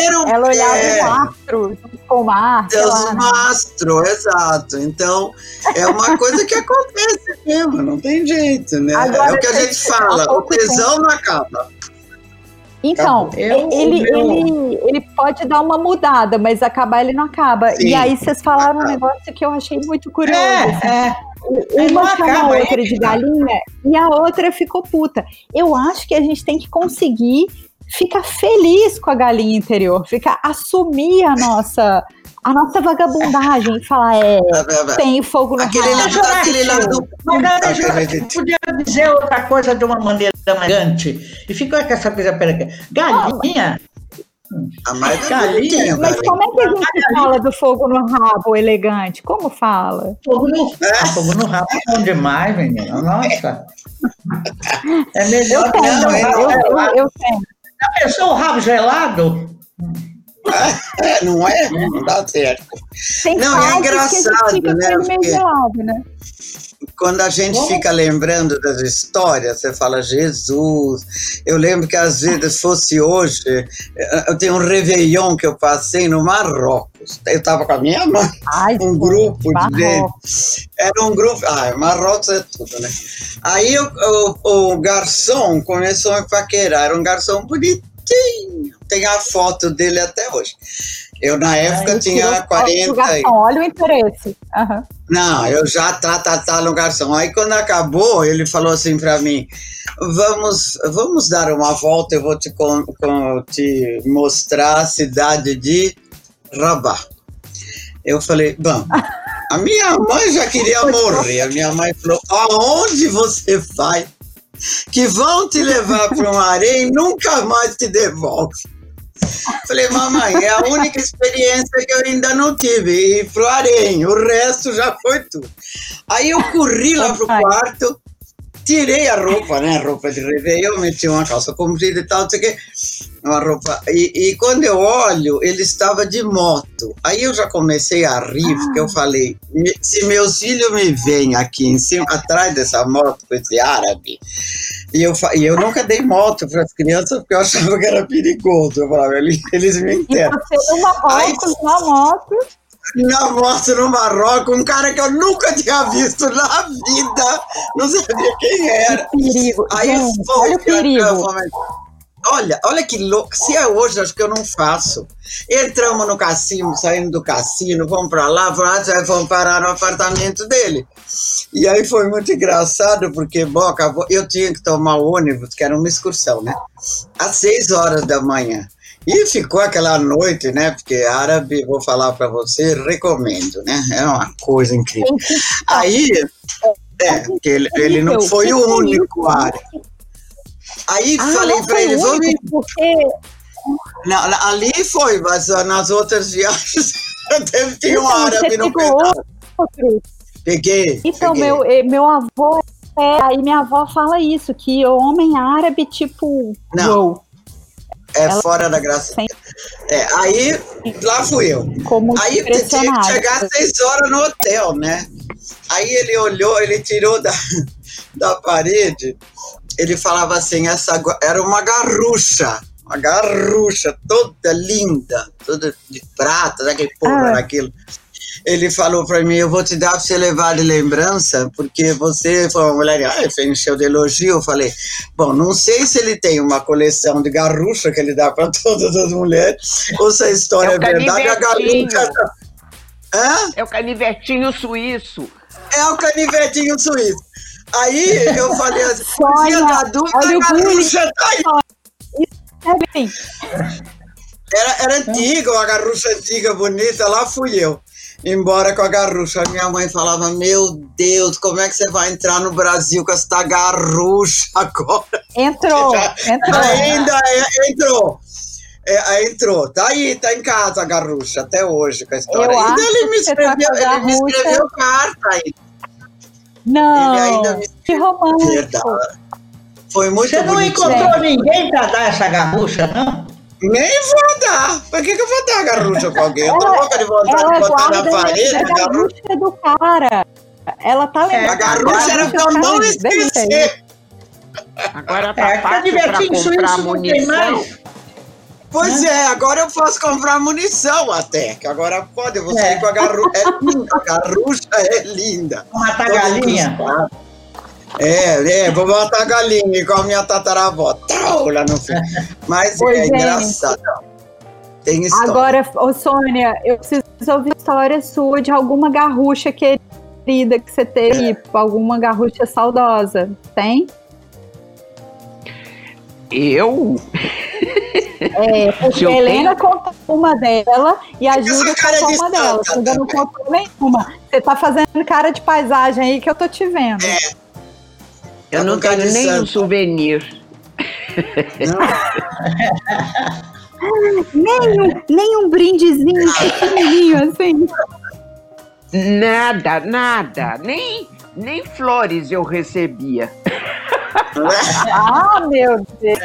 o mastro, com o mar. Os mastros, exato. Então, é uma coisa que acontece mesmo, não tem jeito, né? Agora, é o que a gente fala, o tesão não acaba. Então, ele pode dar uma mudada, mas acabar ele não acaba. Sim, e aí vocês falaram um negócio que eu achei muito curioso. Uma chamou a outra de galinha e a outra ficou puta. Eu acho que a gente tem que conseguir ficar feliz com a galinha interior, assumir a nossa vagabundagem, falar, tem fogo no rabo. Mas podia dizer outra coisa de uma maneira elegante. E ficou com essa coisa, galinha... Mas como é que a gente fala do fogo no rabo elegante? Como fala? Fogo no rabo é bom demais, menina. Nossa. É melhor eu tenho. Já pensou o rabo gelado? Não é? Não dá certo. Não, é engraçado, né? Porque... gelado, né? Quando a gente fica lembrando das histórias, você fala, Jesus, eu lembro que às vezes fosse hoje, eu tenho um Réveillon que eu passei no Marrocos, eu estava com a minha mãe, um grupo de gente, era um grupo, Marrocos é tudo, né? Aí o garçom começou a me paquerar, era um garçom bonitinho, tem a foto dele até hoje. Eu, na época, tinha 40... Garçom, olha o interesse. Uhum. Não, eu já tá no garçom. Aí, quando acabou, ele falou assim para mim, vamos dar uma volta, eu vou te mostrar a cidade de Rabat. Eu falei, vamos. A minha mãe já queria morrer. A minha mãe falou, aonde você vai? Que vão te levar para um harém e nunca mais te devolve. Falei, mamãe, é a única experiência que eu ainda não tive, ir pro harém, o resto já foi tudo. Aí eu corri lá pro quarto, tirei a roupa, né? Roupa de Réveillon, meti uma calça comprida e tal, não sei o quê. Uma roupa. E quando eu olho, ele estava de moto. Aí eu já comecei a rir, porque eu falei, se meus filhos me veem aqui em cima, atrás dessa moto com esse árabe, e eu nunca dei moto para as crianças, porque eu achava que era perigoso. Eu falava, eles me enterram. E você no Marrocos, na moto. Na moto no Marrocos, um cara que eu nunca tinha visto na vida, não sabia quem era. Que perigo. Aí gente, olha o perigo. Olha que louco, se é hoje, acho que eu não faço. Entramos no cassino, saímos do cassino, vamos pra lá, vamos parar no apartamento dele. E aí foi muito engraçado, porque, bom, eu tinha que tomar o ônibus, que era uma excursão, né? Às 6 horas da manhã. E ficou aquela noite, né? Porque árabe, vou falar para você, recomendo, né? É uma coisa incrível. Aí, porque ele não foi o único árabe. Aí falei para eles, não, ali foi, mas nas outras viagens tinha um árabe no pedaço. Peguei. Então, meu avô, aí minha avó fala isso, que homem árabe, tipo, não. Ela fora da graça. Aí, lá fui eu. Aí tinha que chegar às 6 horas no hotel, né? Aí ele olhou, ele tirou da parede, ele falava assim, essa era uma garrucha toda linda, toda de prata, daquele porra, daquilo. Ele falou para mim, eu vou te dar para você levar de lembrança, porque você foi uma mulher, encheu de elogio. Eu falei, bom, não sei se ele tem uma coleção de garrucha que ele dá para todas as mulheres, ou se a história é verdade, a garrucha... É o canivetinho suíço. É o canivetinho suíço. Aí eu falei assim, da dúvida, a garrucha tá aí. Era antiga, uma garrucha antiga, bonita, lá fui eu. Embora com a garrucha, minha mãe falava, meu Deus, como é que você vai entrar no Brasil com essa garrucha agora? Entrou. Ainda entrou. Entrou, tá aí, tá em casa a garrucha, até hoje com a história. Ainda ele me escreveu carta aí. Não, ele ainda me que romântico. Verdade. Foi muito bonito. Você não encontrou ninguém pra dar essa garrucha, não? Nem vou dar. Por que eu vou dar a garrucha pra alguém? Eu tô louca de vontade de botar na parede. A garrucha é do cara. Ela tá lembrando. A garrucha era pra eu não esquecer. Agora tá fácil pra comprar munição. Pois agora eu posso comprar munição até. Que agora pode, eu vou sair com a garrucha. É linda, a garrucha é linda. Matar galinha. Vou matar a galinha igual a minha tataravó. Lá no fim. Mas engraçado. Tem história. Agora, Sônia, eu preciso ouvir história sua de alguma garrucha querida que você teve, alguma garrucha saudosa. Tem? Eu? Porque a Helena contou uma dela e a Júlia contou uma dela. Você ainda não contou nenhuma. Você tá fazendo cara de paisagem aí que eu tô te vendo. Eu não tenho nem um souvenir. Nem um brindezinho pequenininho assim. Nada. Nem flores eu recebia. Meu Deus.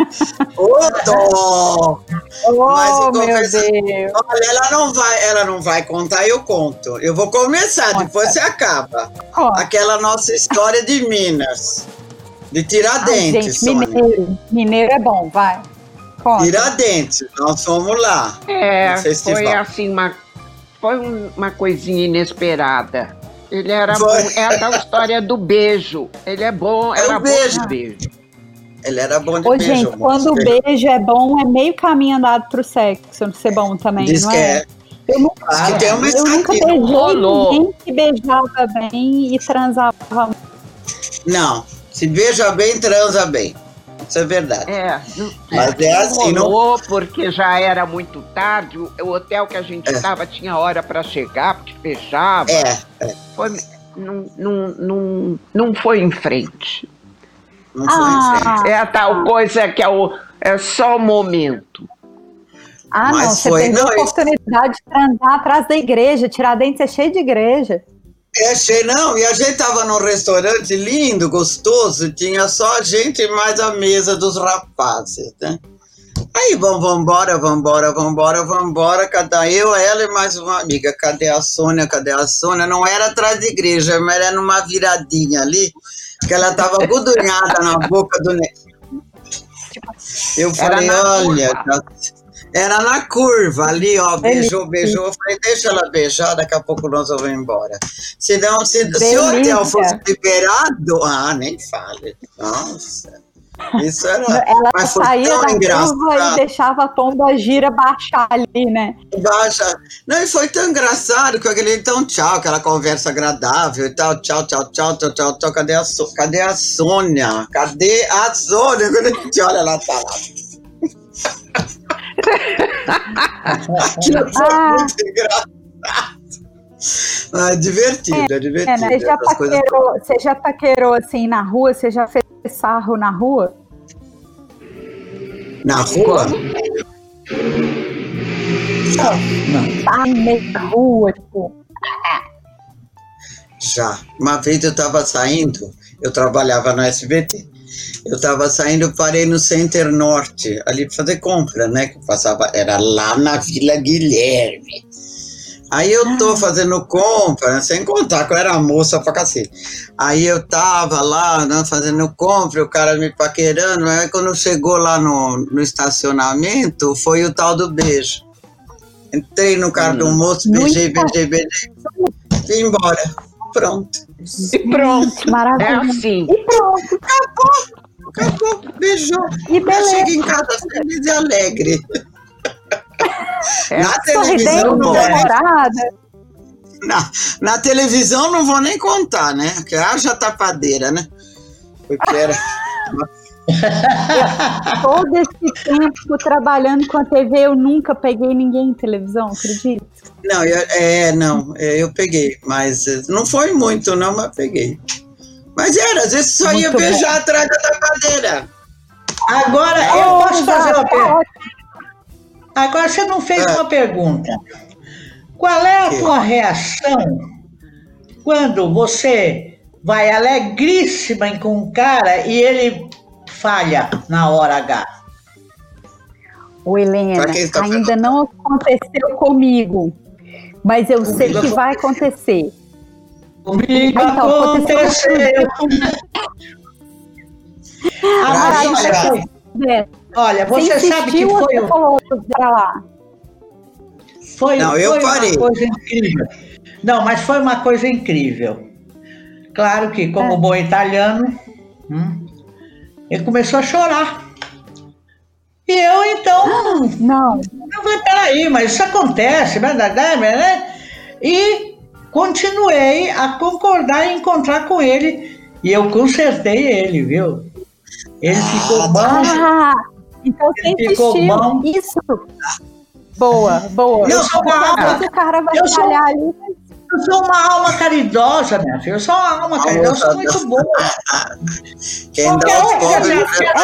Mas meu Deus. Olha, ela não vai contar, eu conto. Eu vou começar, depois você acaba. Aquela nossa história de Minas. De Tiradentes. Gente, mineiro é bom, vai. Conta. Tiradentes, nós fomos lá. Foi assim, foi uma coisinha inesperada. Ele era bom, é a tal história do beijo. Ele é bom, era bom de beijo. Ele era bom de beijo. Gente, quando o beijo é bom, é meio caminho andado pro sexo ser bom também, diz não que é? Eu nunca beijei ninguém que beijava bem e transava. Não, se beija bem, transa bem. Isso é verdade. Mas assim, rolou, porque já era muito tarde. O hotel que a gente estava tinha hora para chegar, porque fechava. Não foi em frente. Não foi em frente. É a tal coisa que é só o momento. Mas você teve a oportunidade de transar atrás da igreja. Tiradentes é cheio de igreja. Não, e a gente tava num restaurante lindo, gostoso, tinha só a gente e mais a mesa dos rapazes, né? Aí vambora, cada eu, ela e mais uma amiga. Cadê a Sônia? Não era atrás da igreja, mas era numa viradinha ali, que ela tava gudunhada na boca do Eu falei, olha, era na curva ali, ó, beijou, eu falei, deixa ela beijar, daqui a pouco nós vamos embora. Se o hotel fosse liberado, nem fale, nossa, isso era, ela mas foi saía tão da engraçado. curva e deixava a pomba gira baixar ali, né? Não, e foi tão engraçado que aquele então tchau, aquela conversa agradável e tal, tchau, cadê a Sônia? Quando a gente olha, ela tá lá. Muito engraçado. É divertido. Né? Você já paquerou assim na rua? Você já fez sarro na rua? Na rua? Não. Tá no meio da rua, tipo. Já. Uma vez eu tava saindo, eu trabalhava no SBT. Eu tava saindo, parei no Center Norte, ali pra fazer compra, né? Que passava, era lá na Vila Guilherme. Aí eu tô fazendo compra, né, sem contar que eu era moça pra cacete. Aí eu tava lá, né, fazendo compra, o cara me paquerando, aí quando chegou lá no estacionamento, foi o tal do beijo. Entrei no carro do moço, beijei, fui embora. Pronto. E pronto. Maravilha. É assim. E pronto. Acabou, beijou. E beleza. Cheguei em casa feliz e alegre. Na televisão não na televisão não vou nem contar, né? Porque haja tapadeira, né? Porque era... Todo esse tempo trabalhando com a TV, eu nunca peguei ninguém em televisão, acredita? Não, eu peguei, mas não foi muito não, mas peguei. Mas às vezes só ia beijar atrás da tapadeira. Agora eu posso fazer uma pergunta. Agora você não fez uma pergunta. Qual é a tua reação quando você vai alegríssima com um cara e ele falha na hora H? Ô Helena, ainda não aconteceu comigo, mas eu sei que vai acontecer. Comigo aconteceu. Olha, você sabe que foi uma coisa incrível. Não, mas foi uma coisa incrível. Claro que, como bom italiano, ele começou a chorar. E eu, então... Não, peraí, mas isso acontece, né? E continuei a concordar em encontrar com ele. E eu consertei ele, viu? Ele ficou bom. Então você insistiu. Bom. Isso. Boa. Eu sou uma alma. O cara vai falhar ali. Eu sou uma alma caridosa, minha filha. Eu sou uma alma caridosa, eu sou muito boa. Quem dá os pobres...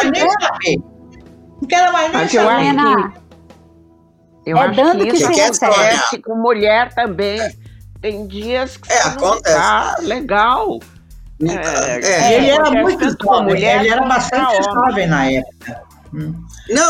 Não quero mais nem saber. Eu acho que isso acontece com mulher também. Tem dias que não tá legal. Ele era muito jovem, ele era bastante jovem na época. Não,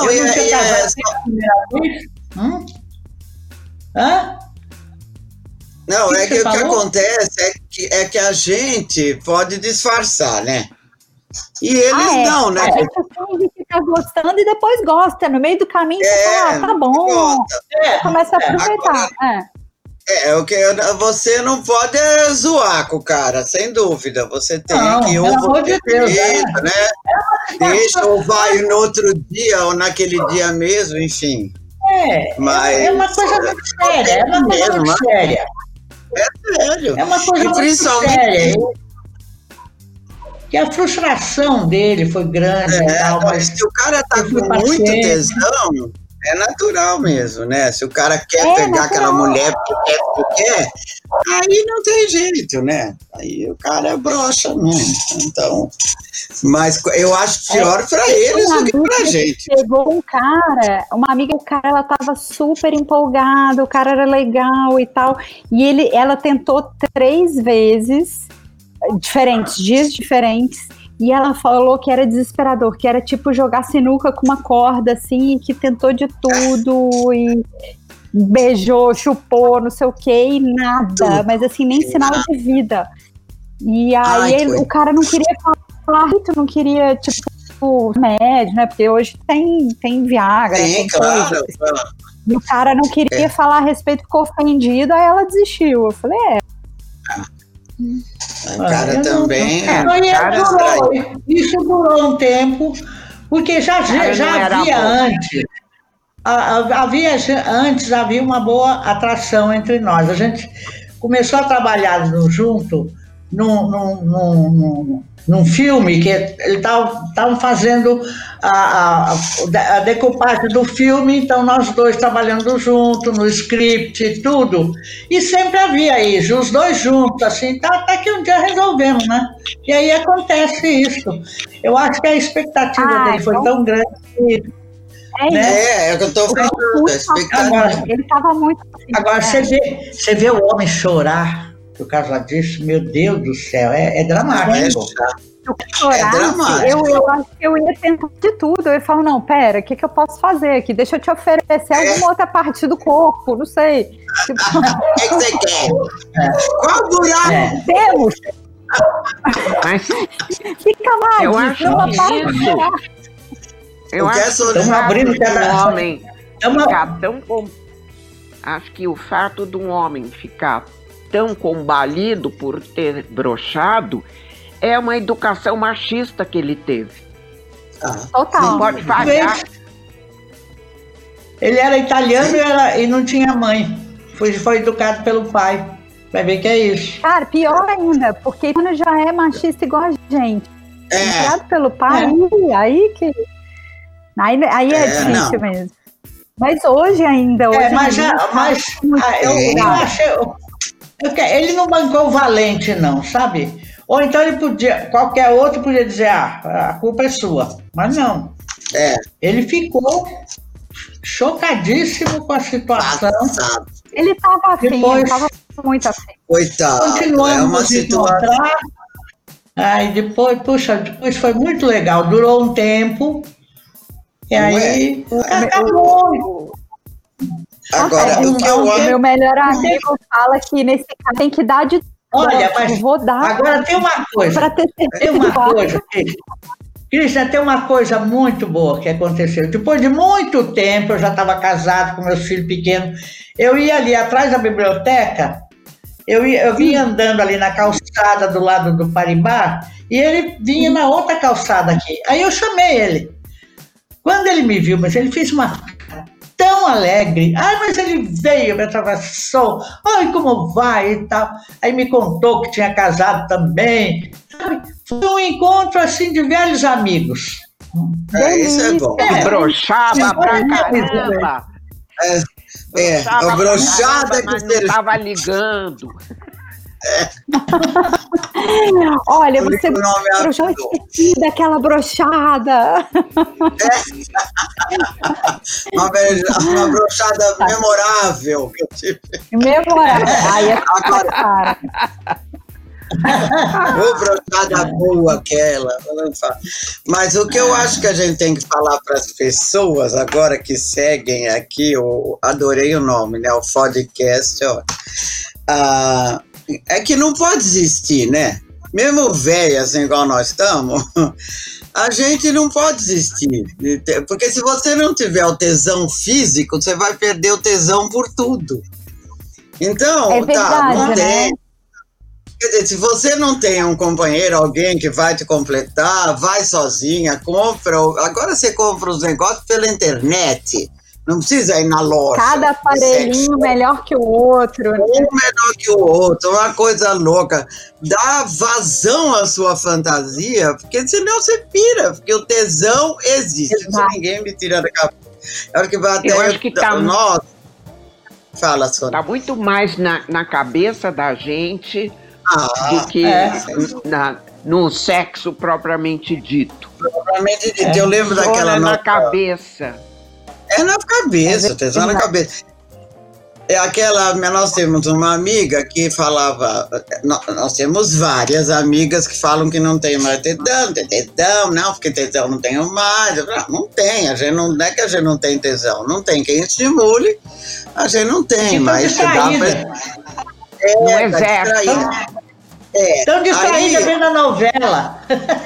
Não, é que o que acontece é que a gente pode disfarçar, né? E eles não, né? A gente finge que tá gostando e depois gosta. No meio do caminho você fala, tá bom. Começa a aproveitar. O que você não pode zoar com o cara, sem dúvida. Você tem que né? Deixa ou vai no outro dia ou naquele dia mesmo, enfim. Mas é uma coisa muito séria. É uma coisa muito séria. É sério. É uma coisa muito séria. Que a frustração dele foi grande e tal, mas se o cara tá com muito tesão, é natural mesmo, né? Se o cara quer pegar aquela mulher porque quer, Aí não tem jeito, né? Aí o cara brocha, né? Então, mas eu acho pior para eles do que pra gente. Chegou uma amiga, o cara, ela tava super empolgada, o cara era legal e tal, e ela tentou 3 vezes, dias diferentes, e ela falou que era desesperador, que era tipo jogar sinuca com uma corda, assim, que tentou de tudo, e beijou, chupou, não sei o que, e nada, mas assim, nem sinal de vida. E aí o cara não queria falar, não queria, tipo, médio, né? Porque hoje tem Viagra, tem claro, coisa. E o cara não queria falar a respeito, ficou ofendido, aí ela desistiu. Eu falei, O cara também. Isso durou um tempo, porque já havia antes. Antes havia uma boa atração entre nós. A gente começou a trabalhar junto num filme que eles estavam fazendo a decupagem do filme, então nós dois trabalhando junto no script e tudo, e sempre havia isso, os dois juntos, assim, até que um dia resolvemos, né? E aí acontece isso. Eu acho que a expectativa dele foi tão grande que é o que eu estou falando. Ele estava muito. Agora, você vê o homem chorar por causa disso, meu Deus do céu, é dramático. Eu acho que eu ia tentar de tudo. Eu ia falar, não, pera, o que eu posso fazer aqui? Deixa eu te oferecer alguma outra parte do corpo, não sei. O que você quer? Qual buraco? Temos! Mas fica mais. Eu acho que eu acho que um homem ficar tão... Acho que o fato de um homem ficar tão combalido por ter broxado é uma educação machista que ele teve. Total. Não pode falhar. Ele era italiano e não tinha mãe. Foi educado pelo pai. Vai ver que é isso. Cara, pior ainda, porque quando já é machista igual a gente. Educado pelo pai, aí é difícil mesmo. Mas hoje ainda... eu achei... Ele não bancou o valente, não, sabe? Ou então qualquer outro podia dizer, a culpa é sua. Mas não. Ele ficou chocadíssimo com a situação. Ele estava afim, ele estava muito afim. Coitado, continuamos a se encontrar. Aí depois foi muito legal. Durou um tempo. E aí acabou. Agora, o meu melhor amigo fala que nesse caso tem que dar de tudo. Olha, mas vou dar. Agora tem uma coisa. Para ter certeza. Cristian, tem uma coisa muito boa que aconteceu. Depois de muito tempo, eu já estava casado com meus filhos pequenos. Eu ia ali atrás da biblioteca, eu vinha andando ali na calçada do lado do Paribá, e ele vinha na outra calçada aqui. Aí eu chamei ele. Quando ele me viu, mas ele fez uma tão alegre. Mas ele veio, me atravessou. Como vai e tal. Aí me contou que tinha casado também. Foi um encontro, assim, de velhos amigos. Isso é bom. Broxava pra caramba. A broxada que você estava ligando. Olha, você broxou, esqueci daquela broxada. Uma broxada memorável que eu tive. Memorável. Aí é cara. Broxada boa aquela. Mas o que eu acho que a gente tem que falar para as pessoas agora que seguem aqui, eu adorei o nome, né? O podcast, é que não pode desistir, né? Mesmo velhas, igual nós estamos, a gente não pode desistir. Porque se você não tiver o tesão físico, você vai perder o tesão por tudo. Então, não tem. Quer dizer, se você não tem um companheiro, alguém que vai te completar, vai sozinha, compra. Agora você compra os negócios pela internet. Não precisa ir na loja. Cada aparelhinho melhor que o outro. Né? Um melhor que o outro, uma coisa louca. Dá vazão à sua fantasia, porque senão você pira, porque o tesão existe. Isso ninguém me tira da cabeça. Eu acho que tá... Nossa. Fala, Sônia. Está muito mais na cabeça da gente do que no sexo propriamente dito. Propriamente dito. Eu lembro daquela na cabeça. É na cabeça, tesão na cabeça. É aquela, nós temos uma amiga que falava, nós temos várias amigas que falam que não tem mais tesão, não, porque tesão não tenho mais. Não tem, não é que a gente não tem tesão, não tem quem estimule, a gente não tem, mas dá pra... Não exerce. Tão distraída vendo a novela.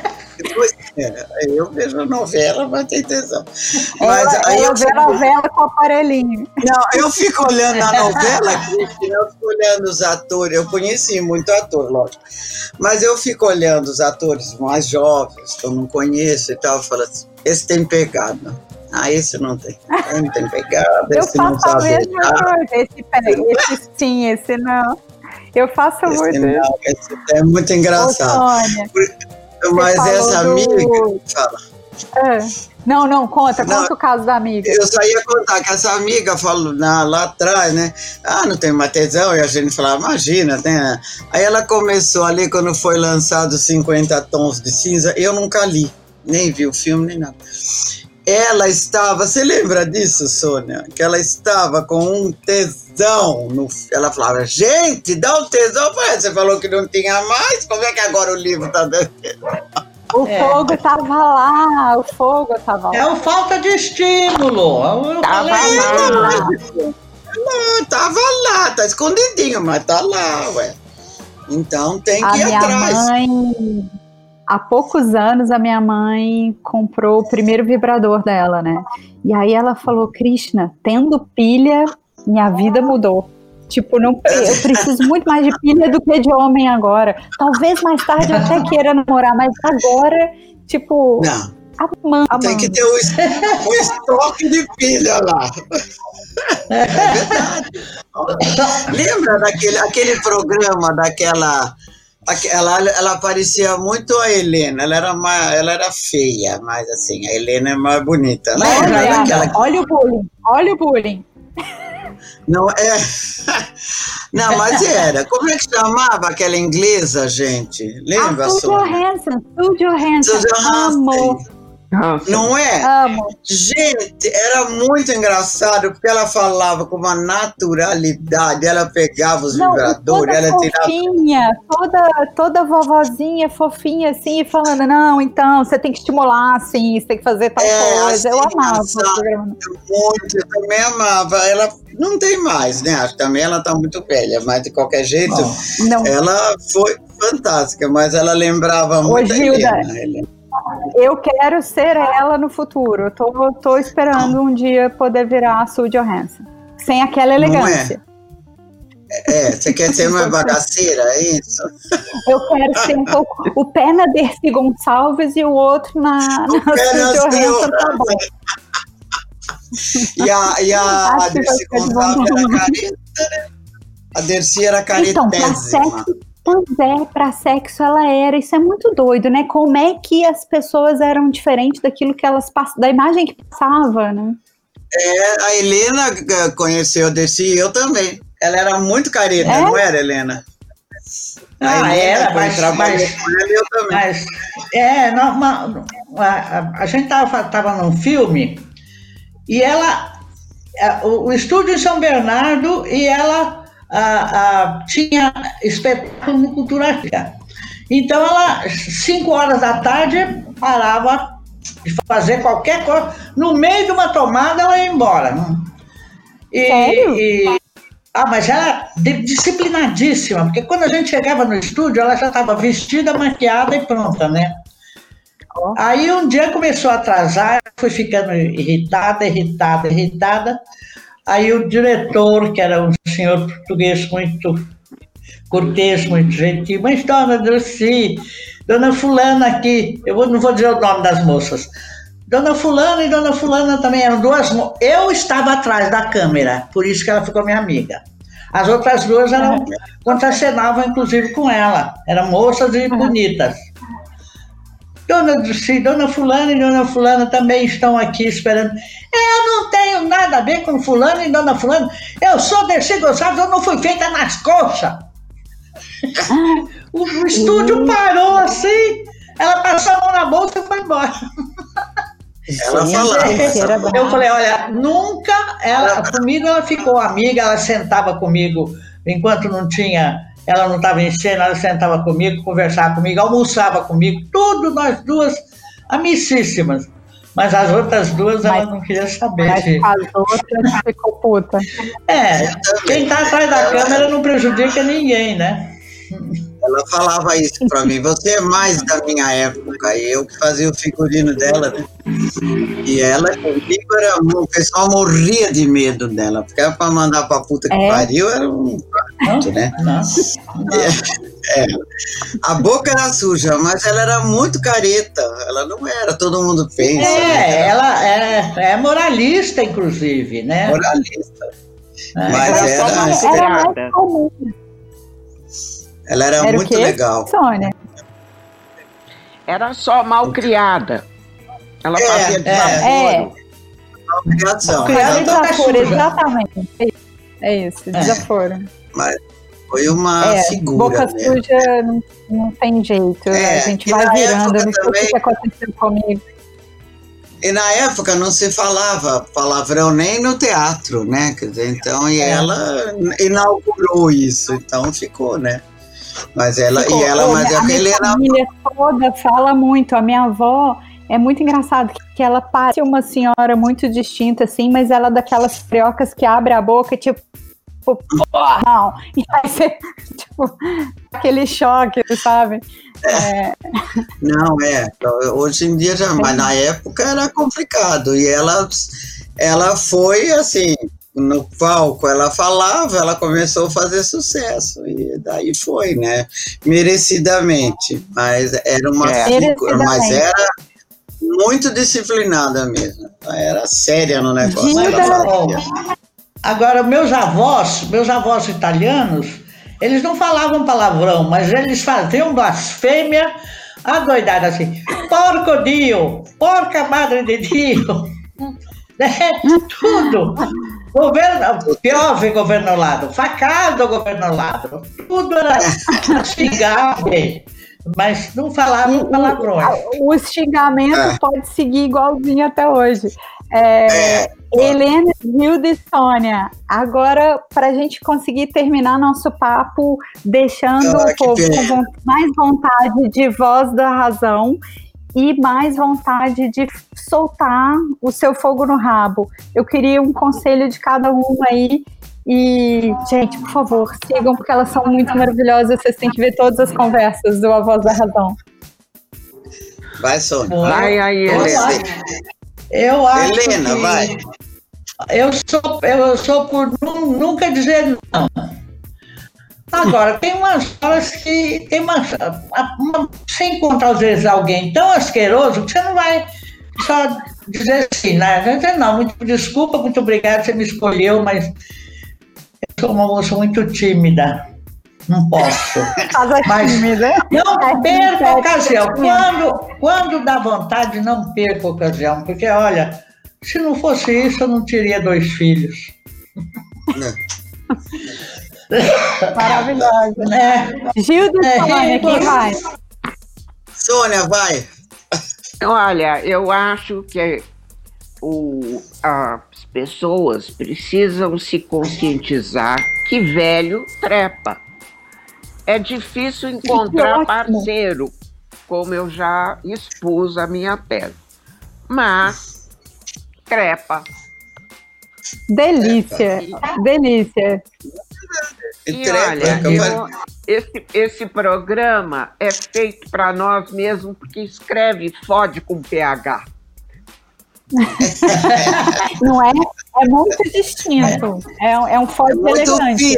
Eu vejo novela, mas tem tesão. Eu vejo novela com aparelhinho. Não, eu fico olhando a novela, eu fico olhando os atores, eu conheci muito ator, lógico, mas eu fico olhando os atores mais jovens, que eu não conheço e tal, eu falo assim, esse tem pegada. Esse não tem. Esse não tem pegada, esse não sabe. Esse sim, esse não. Eu faço muito isso. Esse é muito engraçado. Mas essa amiga... Fala. Não, conta o caso da amiga. Eu só ia contar que essa amiga falou lá atrás, né? Não tem mais tesão, e a gente falava, imagina, né? Aí ela começou ali, quando foi lançado 50 Tons de Cinza, eu nunca li, nem vi o filme, nem nada. Ela estava, você lembra disso, Sônia? Que ela estava com um tesão, ela falava, gente, dá um tesão pra ela. Você falou que não tinha mais, como é que agora o livro tá dando? O fogo tava lá, o fogo tava lá. É o falta de estímulo. Tava lá, tá escondidinho, mas tá lá, ué. Então tem que ir atrás. Há poucos anos, a minha mãe comprou o primeiro vibrador dela, né? E aí ela falou, Krishna, tendo pilha, minha vida mudou. Tipo, eu preciso muito mais de pilha do que de homem agora. Talvez mais tarde eu até queira namorar, mas agora, tipo... Não. Tem que ter um estoque de pilha lá. É verdade. Lembra daquele programa daquela... Ela parecia muito a Helena, ela era feia, mas assim, a Helena é mais bonita. Olha o bullying. Não, não, mas era. Como é que chamava aquela inglesa, gente? Lembra? Sue Johansson. Amo. Não é? Amo. Gente, era muito engraçado, porque ela falava com uma naturalidade, ela pegava os vibradores, ela tirava... Toda vovozinha, fofinha, assim, falando, não, então, você tem que estimular, assim, você tem que fazer tal coisa. Eu amava o programa. Muito, eu também amava. Ela não tem mais, né? Acho que também ela tá muito velha, mas de qualquer jeito, ela foi fantástica, mas ela lembrava muito a Helena. Eu quero ser ela no futuro. Eu tô esperando um dia poder virar a Sue Johansson. Sem aquela elegância. Você quer ser mais bagaceira, é isso? Eu quero ser um pouco o pé na Dercy Gonçalves e o outro na Sue Johansson, tá bom. E a Dercy Gonçalves era careta, né? A Dercy era caretésima. Pra sexo ela era, isso é muito doido, né? Como é que as pessoas eram diferentes daquilo que elas da imagem que passava, né? A Helena conheceu a Dercy e eu também. Ela era muito careta, não era, Helena? Era, mas eu também. A gente tava num filme e o estúdio em São Bernardo e ela tinha espetáculo no Cultura Rica. Então ela, 5 horas da tarde, parava de fazer qualquer coisa. No meio de uma tomada, ela ia embora. Mas era disciplinadíssima, porque quando a gente chegava no estúdio, ela já estava vestida, maquiada e pronta, né? Aí um dia começou a atrasar, fui ficando irritada. Aí o diretor, que era um senhor português muito cortês, muito gentil, mas dona Dercy, dona fulana aqui, não vou dizer o nome das moças, dona fulana e dona fulana também eram duas moças. Eu estava atrás da câmera, por isso que ela ficou minha amiga. As outras duas contracenavam, inclusive, com ela, eram moças e bonitas. Dona Dercy, dona fulana e dona fulana também estão aqui esperando. Eu não tenho nada a ver com fulano e dona fulano. Eu sou Dercy Gonçalves, eu não fui feita nas coxas. O estúdio parou assim, ela passou a mão na bolsa e foi embora. Ela falava. Eu falei, olha, nunca, comigo ela ficou amiga, ela sentava comigo, enquanto ela não estava em cena, ela sentava comigo, conversava comigo, almoçava comigo, tudo, nós duas amicíssimas. Mas as outras duas ela não queria saber. Mas as outras ficou puta. Quem está atrás da câmera não prejudica ninguém, né? Ela falava isso pra mim, você é mais da minha época, e eu que fazia o figurino dela, né? E ela comigo o pessoal morria de medo dela, porque era pra mandar pra puta que pariu, era um prato, né? A boca era suja, mas ela era muito careta, ela não era, todo mundo pensa. Ela é moralista, inclusive, né? Moralista. Mas era mais comum. Ela era muito legal. Sônia? Era só mal criada. Ela fazia desaforo. Malcriação. Desaforo, exatamente. É isso, desaforo. Mas foi uma figura. Boca suja não tem jeito. A gente vai virando. Eu não sei o que aconteceu comigo. E na época não se falava palavrão nem no teatro, né? Quer dizer, então, e ela inaugurou isso, então ficou, né? Mas ela, ficou. Mas a minha família toda fala muito. A minha avó é muito engraçado, que ela parece uma senhora muito distinta, assim, mas ela é daquelas cariocas que abre a boca, tipo, porra, não. E aí você, tipo, aquele choque, sabe? Não, hoje em dia já, mas na época era complicado, e ela foi assim, no palco ela falava, ela começou a fazer sucesso, e daí foi, né, merecidamente, mas era uma figura, mas era muito disciplinada mesmo, era séria no negócio. Agora, meus avós italianos, eles não falavam palavrão, mas eles faziam blasfêmia adoidada assim. Porco Dio, porca madre de Dio, tudo. Piove governolado, facado governolado, tudo era xingável, mas não falavam palavrões. O xingamento pode seguir igualzinho até hoje. Helena, Gilda e Sônia, agora para a gente conseguir terminar nosso papo deixando o povo com mais vontade de voz da razão e mais vontade de soltar o seu fogo no rabo, eu queria um conselho de cada uma aí. E, gente, por favor, sigam, porque elas são muito maravilhosas. Vocês têm que ver todas as conversas do A Voz da Razão. Vai, Sônia. Vai aí, Helena. Eu acho Helena, vai. Eu sou por nunca dizer não. Agora, tem umas horas que você encontra às vezes alguém tão asqueroso que você não vai só dizer assim, né? Não, muito desculpa, muito obrigado, você me escolheu, mas eu sou uma moça muito tímida. Não posso. Mas não perca a ocasião. Quando dá vontade, não perca a ocasião. Porque, olha, se não fosse isso, eu não teria 2 filhos. Maravilhosa, né? Gilda e Sônia, quem vai? Sônia, vai. Olha, eu acho que as pessoas precisam se conscientizar que velho trepa. É difícil encontrar parceiro, como eu já expus a minha pele. Mas trepa. Delícia, delícia. E olha, esse programa é feito para nós mesmo, porque escreve fode com PH. Não é? É muito distinto. É um fode elegante.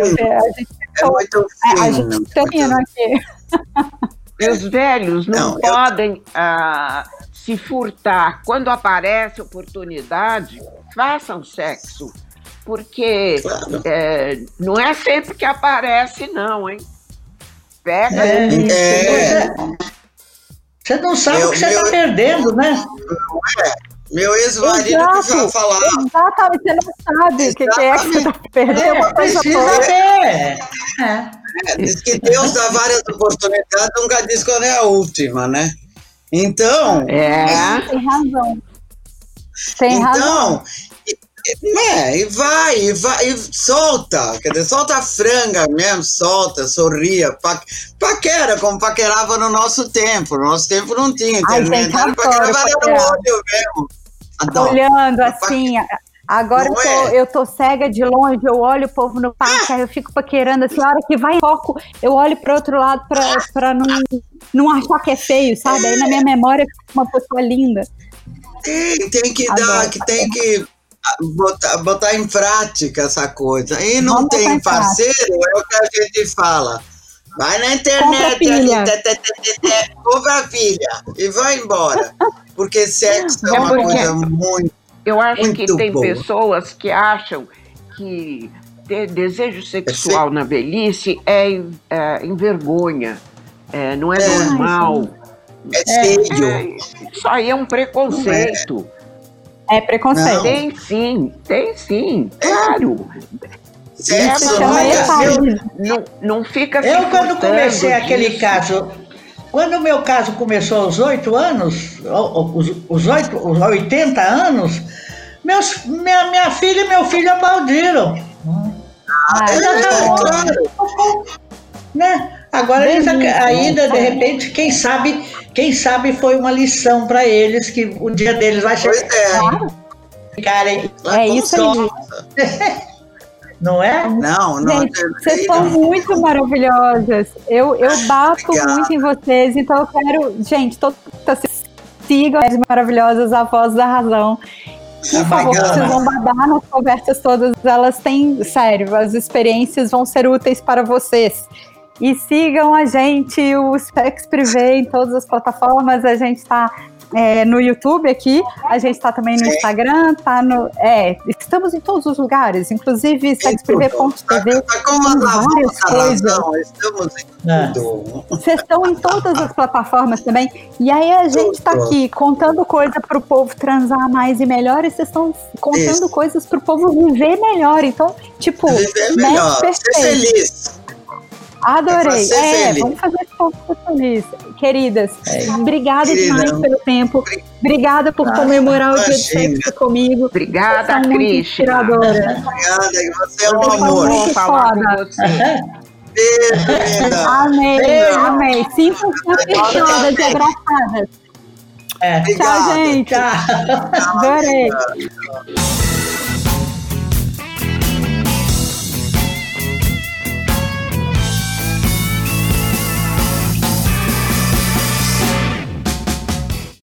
A gente está rindo aqui. Os velhos não podem se furtar. Quando aparece oportunidade, façam sexo. Porque não é sempre que aparece, não, hein? Pega. Você não sabe o que você está perdendo, né? Meu ex-marido que falava. Exatamente, você não sabe o que é que você tá perdendo. Precisa ver. Diz que Deus dá várias oportunidades, nunca diz quando é a última, né? Então... Tem razão. Tem razão. E vai, e solta, quer dizer, solta a franga mesmo, solta, sorria, paquera, como paquerava no nosso tempo. No nosso tempo não tinha internet, paquerava no olho mesmo. Adoro. Olhando assim, agora eu tô cega de longe, eu olho o povo no parque, aí eu fico paquerando assim, a hora que vai em foco, eu olho pro outro lado pra não achar que é feio, sabe? Aí na minha memória fica uma pessoa linda. Tem que botar em prática essa coisa. E não tem parceiro, é o que a gente fala. Vai na internet, compra a pilha e vai embora. Porque sexo é uma coisa muito. Eu acho que tem pessoas que acham que ter desejo sexual na velhice envergonha, não é normal. É feio. Isso aí é um preconceito. É preconceito. Tem sim, claro. Sexo não fica se Eu, quando comecei disso. aquele caso, quando o meu caso começou aos 8 anos, os 80 anos, minha filha e meu filho aplaudiram. Claro. Né? Agora eles ainda, de repente, quem sabe foi uma lição para eles que o dia deles vai chegar. Ficarem. É isso aí. Não é? Não. Gente, vocês são muito maravilhosas. Eu bato muito em vocês, então eu quero. Gente, sigam as maravilhosas, a voz da razão. Por favor, vocês vão babar nas conversas todas. Elas têm, sério, as experiências vão ser úteis para vocês. E sigam a gente, o Sex Privé, em todas as plataformas. A gente está no YouTube aqui, a gente está também no Instagram, estamos em todos os lugares, inclusive sexprivé.tv. Várias coisas. Estamos em tudo. Vocês estão em todas as plataformas também. E aí a gente está aqui contando coisa para o povo transar mais e melhor, e vocês estão contando coisas para o povo viver melhor. Então, tipo, viver melhor, ser feliz. Adorei. Vamos fazer esse povo ser feliz. Queridas, obrigada demais pelo tempo. Obrigada por comemorar o dia de sexo comigo. Obrigada, Cris. Obrigada, você é um amor. Vou falar com você. Beijo, Amei. Sintam-se fechadas e abraçadas. Tchau, gente. Tchau. Adorei.